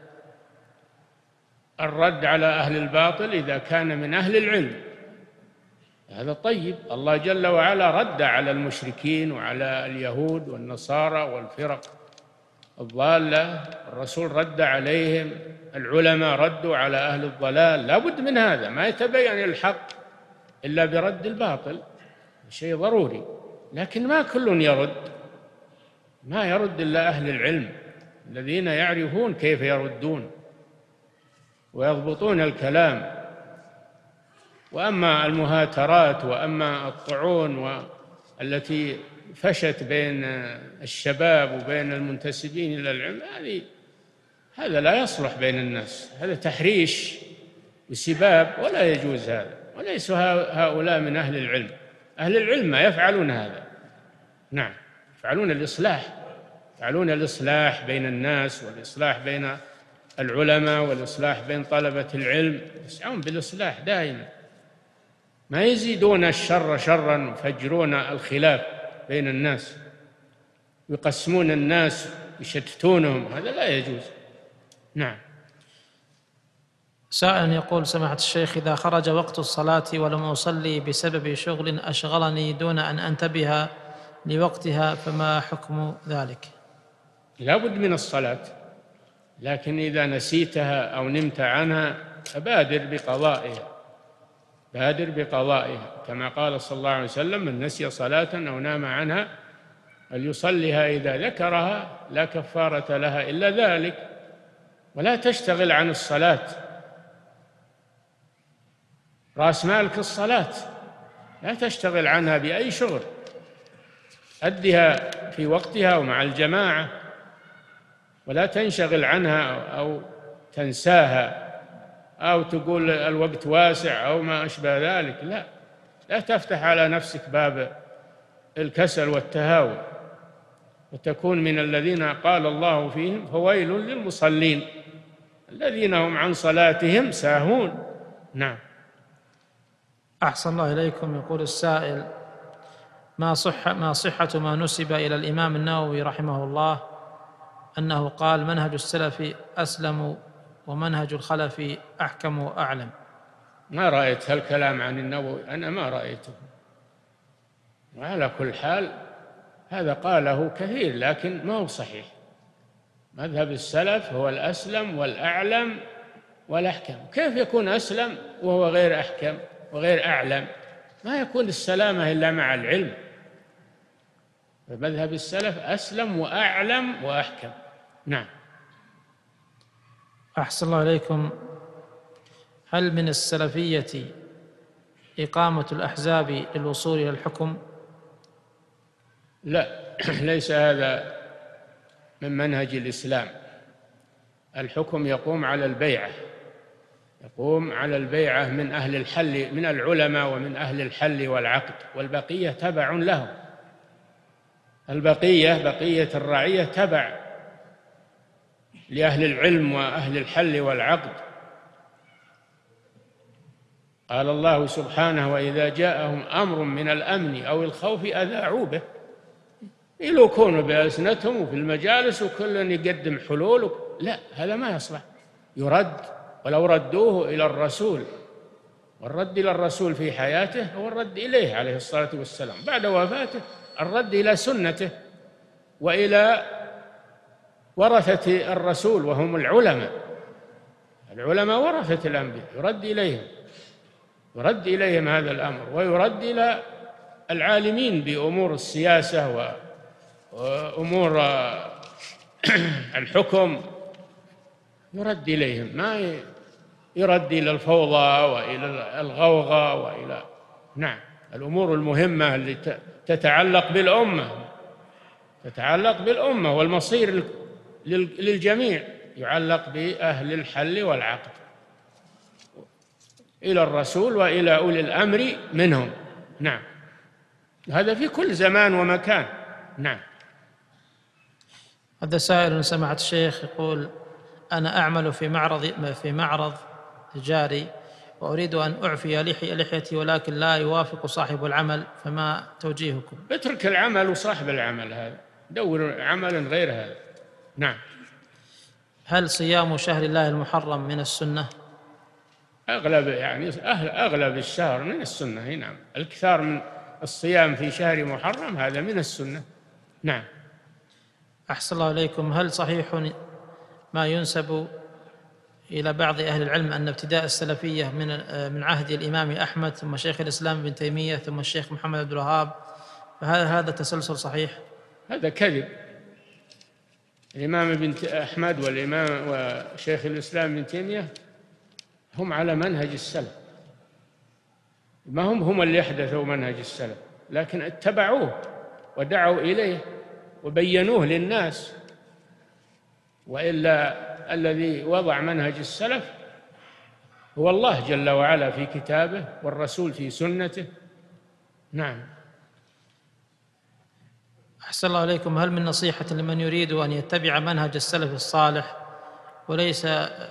الرد على أهل الباطل إذا كان من أهل العلم هذا طيب. الله جل وعلا رد على المشركين وعلى اليهود والنصارى والفرق الضالة، الرسول رد عليهم، العلماء ردوا على أهل الضلال. لا بد من هذا، ما يتبين الحق إلا برد الباطل، شيء ضروري. لكن ما كل يرد، ما يرد إلا أهل العلم الذين يعرفون كيف يردون ويضبطون الكلام. وأما المهاترات وأما الطعون التي فشت بين الشباب وبين المنتسبين إلى العلم، هذه هذا لا يصلح بين الناس، هذا تحريش وسباب ولا يجوز هذا. وليس هؤلاء من أهل العلم، أهل العلم ما يفعلون هذا. نعم، يفعلون الإصلاح، يفعلون الإصلاح بين الناس والإصلاح بين العلماء والإصلاح بين طلبة العلم، يسعون بالإصلاح دائما، ما يزيدون الشر شرا ويفجرون الخلاف بين الناس ويقسمون الناس ويشتتونهم، هذا لا يجوز. نعم. سائل يقول: سماحة الشيخ، إذا خرج وقت الصلاة ولم أصلي بسبب شغل أشغلني دون أن أنتبه لوقتها، فما حكم ذلك؟ لا بد من الصلاة، لكن إذا نسيتها أو نمت عنها فبادر بقضائها، بادر بقضائها، كما قال صلى الله عليه وسلم: من نسي صلاة أو نام عنها فليصلها إذا ذكرها لا كفارة لها إلا ذلك. ولا تشتغل عن الصلاة، رأس مالك الصلاة، لا تشتغل عنها بأي شغل، أدها في وقتها ومع الجماعة، ولا تنشغل عنها أو تنساها أو تقول الوقت واسع أو ما أشبه ذلك. لا، لا تفتح على نفسك باب الكسل والتهاون، وتكون من الذين قال الله فيهم: فويل للمصلين الذين هم عن صلاتهم ساهون. نعم. أحسن الله إليكم. يقول السائل: ما صح ما صحة ما نسب إلى الإمام النووي رحمه الله أنه قال: منهج السلف أسلم ومنهج الخلف أحكم وأعلم؟ ما رأيت هالكلام عن النووي، أنا ما رأيته. وعلى كل حال هذا قاله كثير لكن ما هو صحيح. مذهب السلف هو الأسلم والأعلم والأحكم. كيف يكون أسلم وهو غير أحكم وغير أعلم؟ ما يكون السلامة إلا مع العلم. فمذهب السلف أسلم وأعلم وأحكم. نعم. أحسن الله إليكم. هل من السلفية إقامة الأحزاب للوصول إلى الحكم؟ لا، ليس هذا من منهج الإسلام. الحكم يقوم على البيعة، يقوم على البيعة من أهل الحل، من العلماء ومن أهل الحل والعقد، والبقية تبع لهم. البقية بقية الرعية تبع لأهل العلم وأهل الحل والعقد. قال الله سبحانه: وإذا جاءهم أمر من الأمن أو الخوف أذاعوا به. يلوكون بألسنتهم وفي المجالس وكل يقدم حلول. لا، هذا ما يصلح، يرد. ولو ردوه إلى الرسول، والرد إلى الرسول في حياته هو الرد إليه عليه الصلاة والسلام، بعد وفاته الرد إلى سنته وإلى ورثة الرسول وهم العلماء. العلماء ورثة الأنبياء، يرد إليهم، يرد إليهم هذا الأمر، ويرد إلى العالمين بأمور السياسة وأمور الحكم، يرد إليهم، ما يرد إلى الفوضى وإلى الغوغاء وإلى نعم الأمور المهمة اللي تتعلق بالأمة، تتعلق بالأمة والمصير للجميع يعلق بأهل الحل والعقد، إلى الرسول وإلى أولي الأمر منهم. نعم، هذا في كل زمان ومكان. نعم. هذا سائل سماحة الشيخ يقول: أنا أعمل في معرض في معرض تجاري وأريد أن أعفي لحي لحيتي ولكن لا يوافق صاحب العمل، فما توجيهكم؟ اترك العمل وصاحب العمل هذا، دور عملا غير هذا. نعم. هل صيام شهر الله المحرم من السنة؟ أغلب يعني أغلب الشهر من السنة. نعم، الكثار من الصيام في شهر محرم هذا من السنة. نعم. أحسن الله إليكم. هل صحيح ما ينسب إلى بعض أهل العلم أن ابتداء السلفية من من عهد الإمام أحمد ثم شيخ الإسلام ابن تيمية ثم الشيخ محمد عبد الوهاب، فهل هذا تسلسل صحيح؟ هذا كذب. الإمام ابن أحمد والإمام وشيخ الإسلام ابن تيمية هم على منهج السلف، ما هم هم اللي أحدثوا منهج السلف، لكن اتبعوه ودعوا إليه وبينوه للناس. وإلا الذي وضع منهج السلف هو الله جل وعلا في كتابه والرسول في سنته. نعم. أحسن الله إليكم. هل من نصيحة لمن يريد أن يتبع منهج السلف الصالح وليس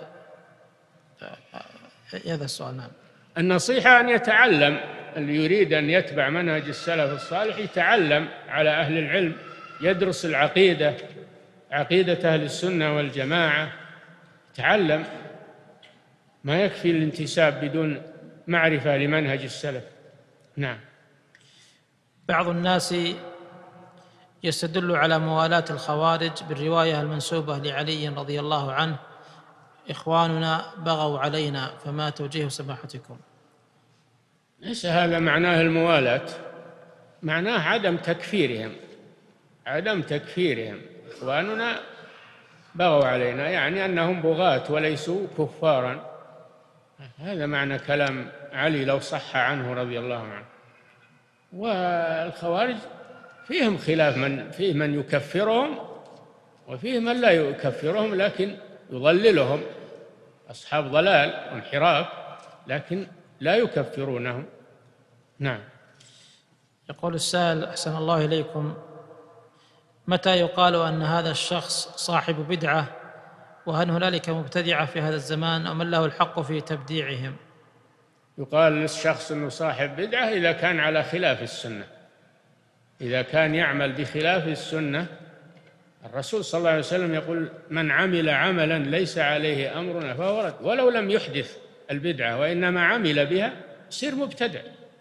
هذا السؤال؟ نعم. النصيحة أن يتعلم، اللي يريد أن يتبع منهج السلف الصالح يتعلم على أهل العلم، يدرس العقيدة، عقيدة أهل السنة والجماعة، تعلم. ما يكفي الانتساب بدون معرفة لمنهج السلف. نعم. بعض الناس يستدل على موالاة الخوارج بالرواية المنسوبة لعلي رضي الله عنه: إخواننا بغوا علينا، فما توجيه سماحتكم؟ ليس هذا معناه الموالاة، معناه عدم تكفيرهم، عدم تكفيرهم. إخواننا بغوا علينا يعني أنهم بغاة وليسوا كفارا. هذا معنى كلام علي لو صح عنه رضي الله عنه. والخوارج فيهم خلاف، من فيه من يكفرهم وفيه من لا يكفرهم لكن يضللهم، أصحاب ضلال وانحراف، لكن لا يكفرونهم. نعم. يقول السائل: أحسن الله إليكم، متى يقال أن هذا الشخص صاحب بدعة؟ وهل هنالك مبتدعة في هذا الزمان ومن له الحق في تبديعهم؟ يقال للشخص أنه صاحب بدعة إذا كان على خلاف السنة، إذا كان يعمل بخلاف السنة. الرسول صلى الله عليه وسلم يقول: من عمل عملا ليس عليه أمرنا فهو رد، ولو لم يحدث البدعة وإنما عمل بها يصير مبتدع.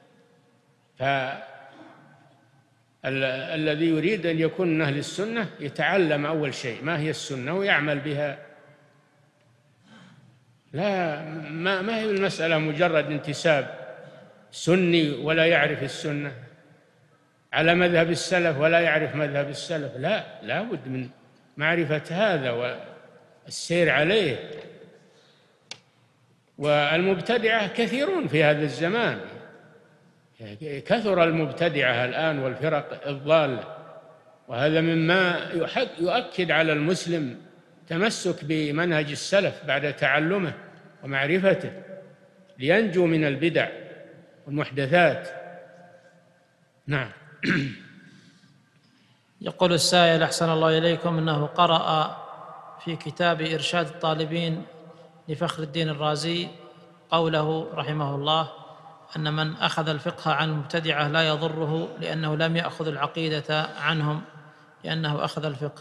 فالذي يريد أن يكون من أهل السنة يتعلم أول شيء ما هي السنة ويعمل بها. لا، ما, ما هي المسألة مجرد انتساب سني ولا يعرف السنة، على مذهب السلف ولا يعرف مذهب السلف. لا، لا بد من معرفة هذا والسير عليه. والمبتدعة كثيرون في هذا الزمان، كثر المبتدعة الآن والفرق الضالة، وهذا مما يؤكد على المسلم تمسك بمنهج السلف بعد تعلمه ومعرفته لينجو من البدع والمحدثات. نعم. يقول السائل: أحسن الله إليكم، أنه قرأ في كتاب إرشاد الطالبين لفخر الدين الرازي قوله رحمه الله أن من أخذ الفقه عن المبتدعة لا يضره لأنه لم يأخذ العقيدة عنهم لأنه أخذ الفقه.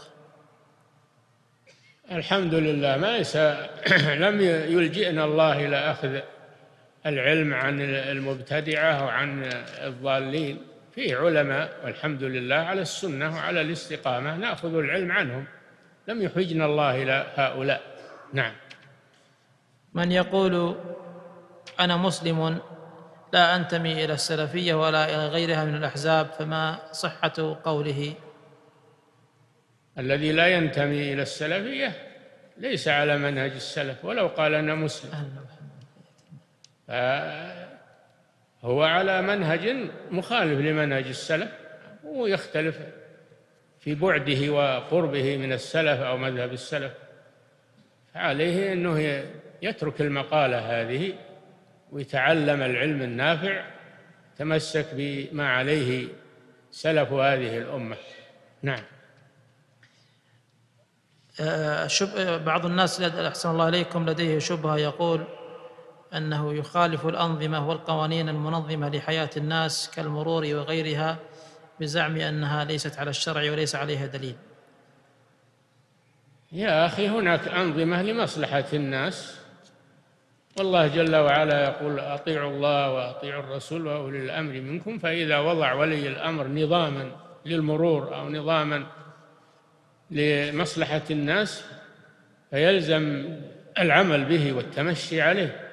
الحمد لله، ما لم يلجئنا الله إلى أخذ العلم عن المبتدعة وعن الضالين. فيه علماء والحمد لله على السنة وعلى الاستقامة نأخذ العلم عنهم، لم يحوجنا الله إلى هؤلاء. نعم. من يقول أنا مسلم لا أنتمي إلى السلفية ولا إلى غيرها من الأحزاب، فما صحة قوله؟ الذي لا ينتمي إلى السلفية ليس على منهج السلف ولو قال أنا مسلم، هو على منهج مخالف لمنهج السلف ويختلف في بعده وقربه من السلف أو مذهب السلف، فعليه أنه يترك المقالة هذه ويتعلم العلم النافع، تمسك بما عليه سلف هذه الأمة. نعم. بعض الناس أحسن الله إليكم لديه شبهة، يقول أنه يخالف الأنظمة والقوانين المنظمة لحياة الناس كالمرور وغيرها بزعم أنها ليست على الشرع وليس عليها دليل. يا أخي هناك أنظمة لمصلحة الناس، والله جل وعلا يقول أطيعوا الله وأطيعوا الرسول وأولي الأمر منكم، فإذا وضع ولي الأمر نظاما للمرور أو نظاما لمصلحة الناس فيلزم العمل به والتمشي عليه.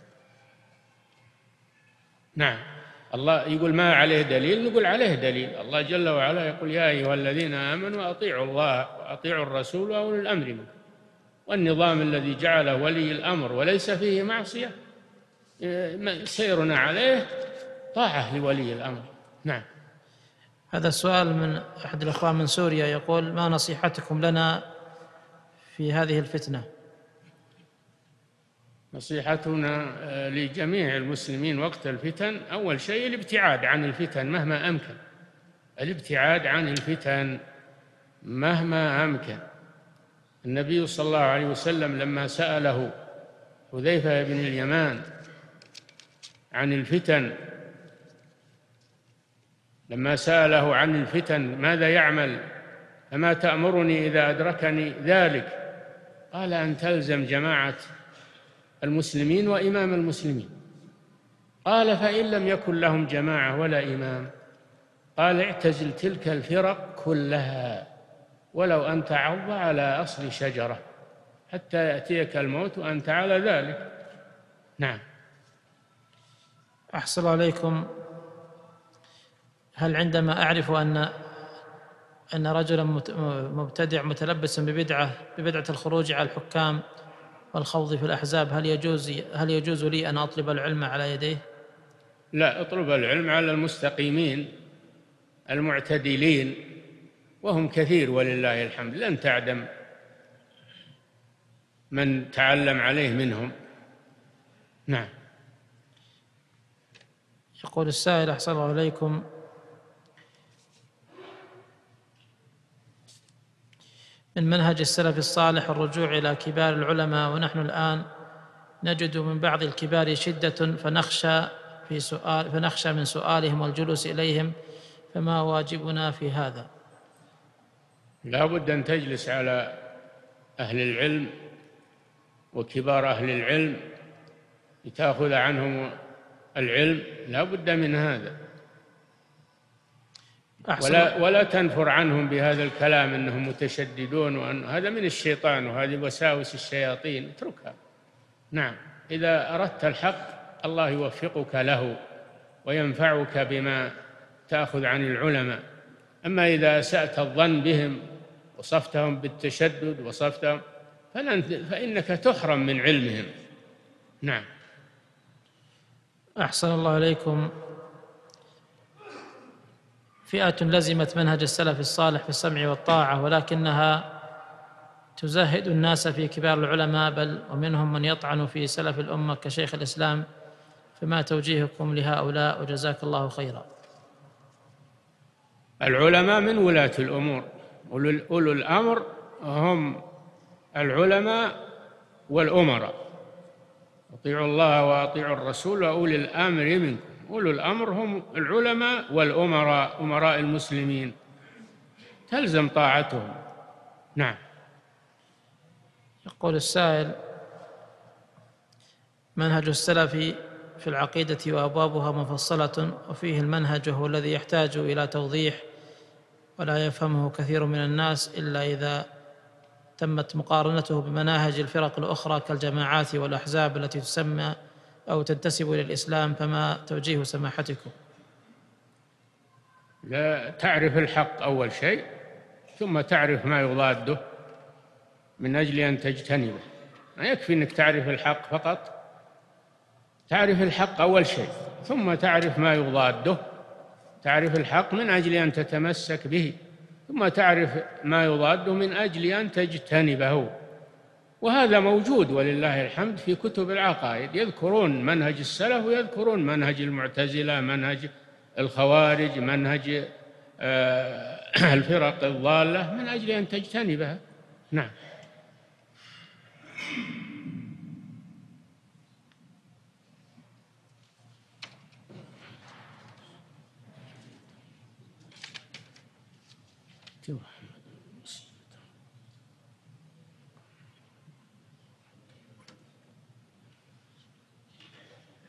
نعم، الله يقول ما عليه دليل، نقول عليه دليل. الله جل وعلا يقول يا أيها الذين آمنوا أطيعوا الله وأطيعوا الرسول وأولي الأمر منكم، والنظام الذي جعله ولي الأمر وليس فيه معصية سيرنا عليه طاعة لولي الأمر. نعم. هذا السؤال من أحد الأخوان من سوريا يقول: ما نصيحتكم لنا في هذه الفتنة؟ نصيحتنا لجميع المسلمين وقت الفتن أول شيء الابتعاد عن الفتن مهما أمكن، الابتعاد عن الفتن مهما أمكن. النبي صلى الله عليه وسلم لما سأله حذيفة بن اليمان عن الفتن لما سأله عن الفتن ماذا يعمل، فما تأمرني إذا أدركني ذلك؟ قال أن تلزم جماعة المسلمين وإمام المسلمين. قال فإن لم يكن لهم جماعة ولا إمام؟ قال اعتزل تلك الفرق كلها ولو أن تعض على أصل شجرة حتى يأتيك الموت وأنت على ذلك. نعم. أحسن عليكم. هل عندما أعرف أن أن رجلا مبتدع متلبس ببدعة ببدعة الخروج على الحكام والخوض في الأحزاب، هل يجوز هل يجوز لي أن أطلب العلم على يديه؟ لا، اطلب العلم على المستقيمين المعتدلين، وهم كثير ولله الحمد، لن تعدم من تعلم عليه منهم. نعم. يقول السائل: أحسن الله إليكم، من منهج السلف الصالح الرجوع إلى كبار العلماء، ونحن الآن نجد من بعض الكبار شدة فنخشى في سؤال فنخشى من سؤالهم والجلوس إليهم، فما واجبنا في هذا؟ لا بد أن تجلس على أهل العلم وكبار أهل العلم لتأخذ عنهم العلم، لا بد من هذا. ولا ولا تنفر عنهم بهذا الكلام أنهم متشددون، وأن هذا من الشيطان وهذه وساوس الشياطين، اتركها. نعم، إذا أردت الحق الله يوفقك له وينفعك بما تأخذ عن العلماء. أما إذا أسأت الظن بهم وصفتهم بالتشدد وصفتهم فإنك تحرم من علمهم. نعم. أحسن الله إليكم. فئة لزمت منهج السلف الصالح في السمع والطاعة، ولكنها تزهد الناس في كبار العلماء، بل ومنهم من يطعن في سلف الأمة كشيخ الإسلام، فما توجيهكم لهؤلاء؟ وجزاك الله خيرا. العلماء من ولاة الأمور، أولو الأمر هم العلماء والأمراء. أطيعوا الله وأطيعوا الرسول وأولي الأمر منكم. أولو الأمر هم العلماء والأمراء، أمراء المسلمين، تلزم طاعتهم. نعم. يقول السائل: منهج السلف في العقيدة وأبوابها مفصلة، وفيه المنهج هو الذي يحتاج إلى توضيح ولا يفهمه كثير من الناس إلا إذا تمت مقارنته بمناهج الفرق الأخرى كالجماعات والأحزاب التي تسمى أو تنتسب إلى الإسلام، فما توجيه سماحتكم؟ لا، تعرف الحق أول شيء، ثم تعرف ما يضاده من أجل أن تجتنبه. ما يكفي أنك تعرف الحق فقط، تعرف الحق أول شيء ثم تعرف ما يضاده. تعرف الحق من أجل أن تتمسك به، ثم تعرف ما يضاده من أجل أن تجتنبه. وهذا موجود ولله الحمد في كتب العقائد، يذكرون منهج السلف ويذكرون منهج المعتزلة، منهج الخوارج، منهج الفرق الضالة، من أجل أن تجتنبها. نعم.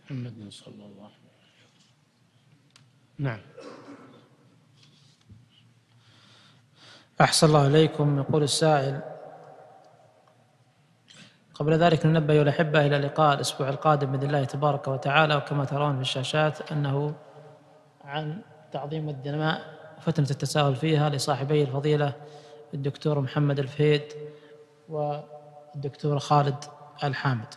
محمد صلى الله عليه وسلم. نعم. أحسن الله إليكم. يقول السائل: قبل ذلك ننبه الأحبة إلى لقاء الأسبوع القادم بإذن الله تبارك وتعالى، وكما ترون في الشاشات أنه عن تعظيم الدماء وفتنة التساهل فيها لصاحبي الفضيلة الدكتور محمد الفهيد والدكتور خالد الحامد.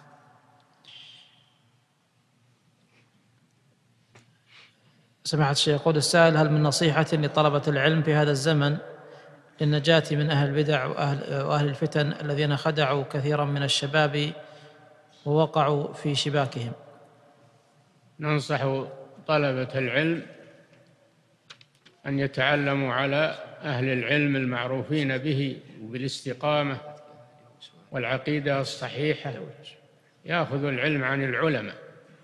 سماحة الشيخ، يقول السائل: هل من نصيحة لطلبة العلم في هذا الزمن للنجاة من أهل البدع وأهل, وأهل الفتن الذين خدعوا كثيرا من الشباب ووقعوا في شباكهم؟ ننصح طلبة العلم أن يتعلموا على أهل العلم المعروفين به وبالاستقامة والعقيدة الصحيحة، يأخذوا العلم عن العلماء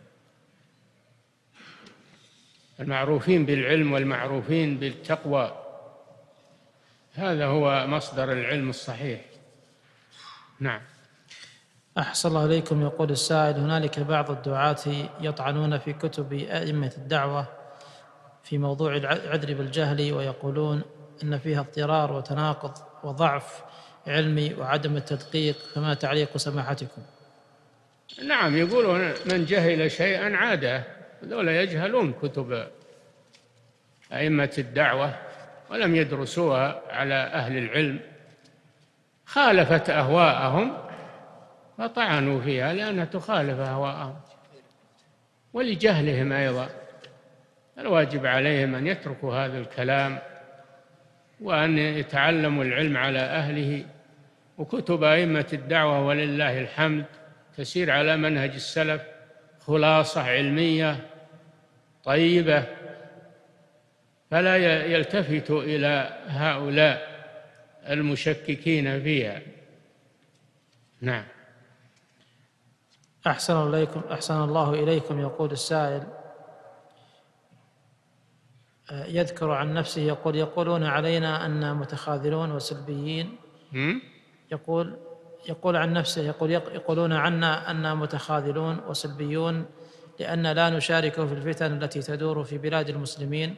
المعروفين بالعلم والمعروفين بالتقوى، هذا هو مصدر العلم الصحيح. نعم. أحسن الله إليكم. يقول السائل: هنالك بعض الدعاة يطعنون في كتب أئمة الدعوة في موضوع العذر بالجهل، ويقولون أن فيها اضطرار وتناقض وضعف علمي وعدم التدقيق، فما تعليق سماحتكم؟ نعم، يقولون من جهل شيئا عاده، ذولا يجهلون كتب أئمة الدعوة ولم يدرسوها على أهل العلم، خالفت أهواءهم فطعنوا فيها لأنها تخالف أهواءهم ولجهلهم أيضا. الواجب عليهم أن يتركوا هذا الكلام وأن يتعلموا العلم على أهله. وكتب أئمة الدعوة ولله الحمد تسير على منهج السلف، خلاصة علمية طيبة، فلا يلتفت إلى هؤلاء المشككين فيها. نعم. أحسن إليكم أحسن الله إليكم. يقول السائل: يذكر عن نفسه، يقول: يقولون علينا أننا متخاذلون وسلبيين. يقول يقول عن نفسه، يقول يقولون عنا أننا متخاذلون وسلبيون لأن لا نشارك في الفتن التي تدور في بلاد المسلمين،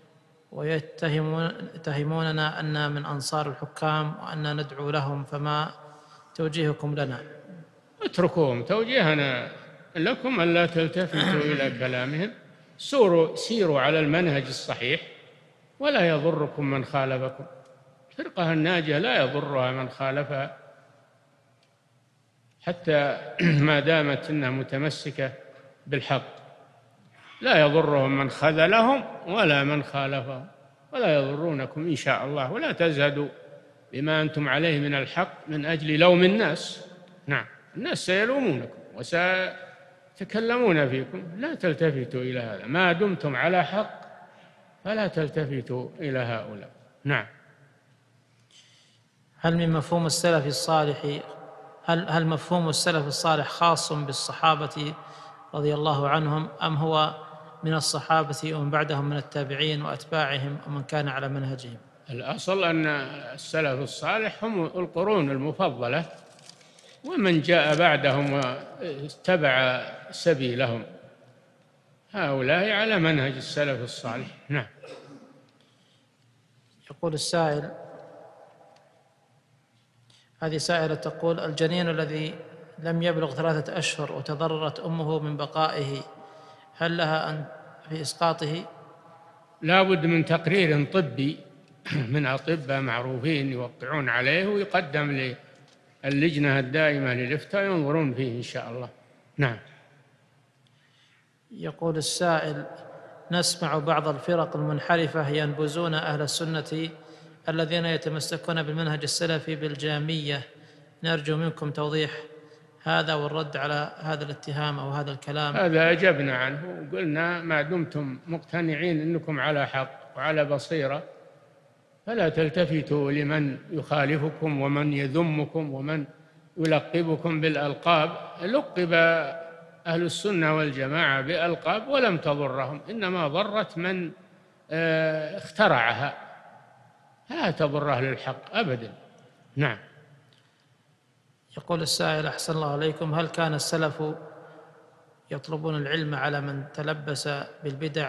ويتهموننا أننا من أنصار الحكام وأننا ندعو لهم، فما توجيهكم لنا؟ اتركوهم، توجيهنا لكم ألا تلتفتوا إلى كلامهم، سوروا سيروا على المنهج الصحيح ولا يضركم من خالفكم. الفرقة الناجية لا يضرها من خالفها حتى ما دامت إنها متمسكة بالحق، لا يضرهم من خذلهم ولا من خالفهم، ولا يضرونكم إن شاء الله، ولا تزهدوا بما أنتم عليه من الحق من أجل لوم الناس. نعم، الناس سيلومونكم وسيتكلمون فيكم، لا تلتفتوا إلى هذا، ما دمتم على حق فلا تلتفتوا إلى هؤلاء. نعم. هل من مفهوم السلف الصالح هل هل مفهوم السلف الصالح خاص بالصحابة رضي الله عنهم، أم هو من الصحابة ومن بعدهم من التابعين وأتباعهم ومن كان على منهجهم؟ الأصل أن السلف الصالح هم القرون المفضلة، ومن جاء بعدهم واتبع سبيلهم، هؤلاء على منهج السلف الصالح. نعم. يقول السائل: هذه سائلة تقول: الجنين الذي لم يبلغ ثلاثة أشهر وتضررت أمه من بقائه، هل لها أن في إسقاطه؟ لا بد من تقرير طبي من أطباء معروفين يوقعون عليه ويقدم للجنة الدائمة للإفتاء ينظرون فيه إن شاء الله. نعم. يقول السائل: نسمع بعض الفرق المنحرفة ينبذون أهل السنة الذين يتمسكون بالمنهج السلفي بالجامية، نرجو منكم توضيح هذا والرد على هذا الاتهام أو هذا الكلام. هذا أجبنا عنه وقلنا ما دمتم مقتنعين أنكم على حق وعلى بصيرة فلا تلتفتوا لمن يخالفكم ومن يذمكم ومن يلقبكم بالألقاب. لقب أهل السنة والجماعة بألقاب ولم تضرهم، إنما ضرت من اخترعها، لا تضر أهل الحق أبدا. نعم. يقول السائل: أحسن الله عليكم، هل كان السلف يطلبون العلم على من تلبس بالبدع؟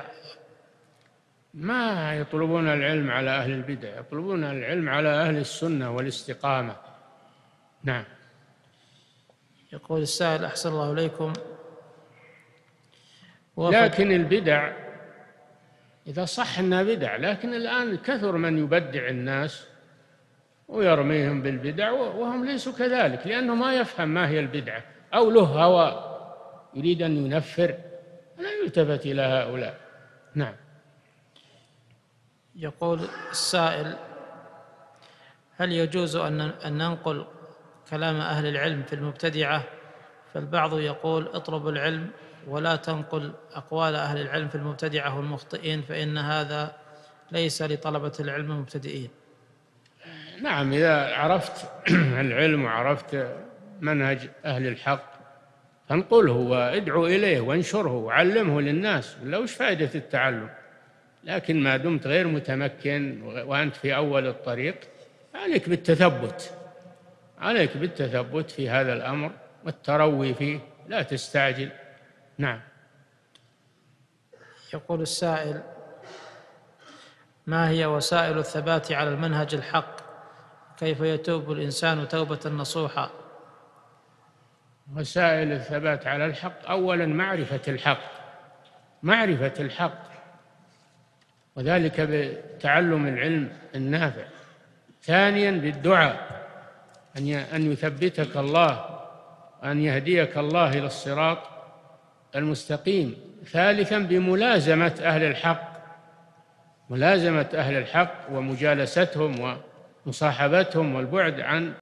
ما يطلبون العلم على أهل البدع، يطلبون العلم على أهل السنة والاستقامة. نعم. يقول السائل أحسن الله إليكم، لكن البدع إذا صح أنها بدع، لكن الآن كثر من يبدع الناس ويرميهم بالبدع وهم ليسوا كذلك، لأنه ما يفهم ما هي البدعة أو له هوى يريد أن ينفر، لا يلتفت إلى هؤلاء. نعم. يقول السائل: هل يجوز أن ننقل كلام أهل العلم في المبتدعة؟ فالبعض يقول اطلب العلم ولا تنقل أقوال أهل العلم في المبتدعة والمخطئين، فإن هذا ليس لطلبة العلم المبتدئين. نعم، إذا عرفت العلم وعرفت منهج أهل الحق فانقله وادعو إليه وانشره وعلمه للناس، ولا وش فائدة التعلم؟ لكن ما دمت غير متمكن وأنت في أول الطريق عليك بالتثبت، عليك بالتثبت في هذا الأمر والتروي فيه، لا تستعجل. نعم. يقول السائل: ما هي وسائل الثبات على المنهج الحق؟ كيف يتوب الإنسان توبة نصوحة؟ وسائل الثبات على الحق: أولا معرفة الحق، معرفة الحق، وذلك بتعلم العلم النافع. ثانيا بالدعاء، أن يثبتك الله، أن يهديك الله إلى الصراط المستقيم. ثالثا بملازمة أهل الحق، ملازمة أهل الحق ومجالستهم ومصاحبتهم والبعد عن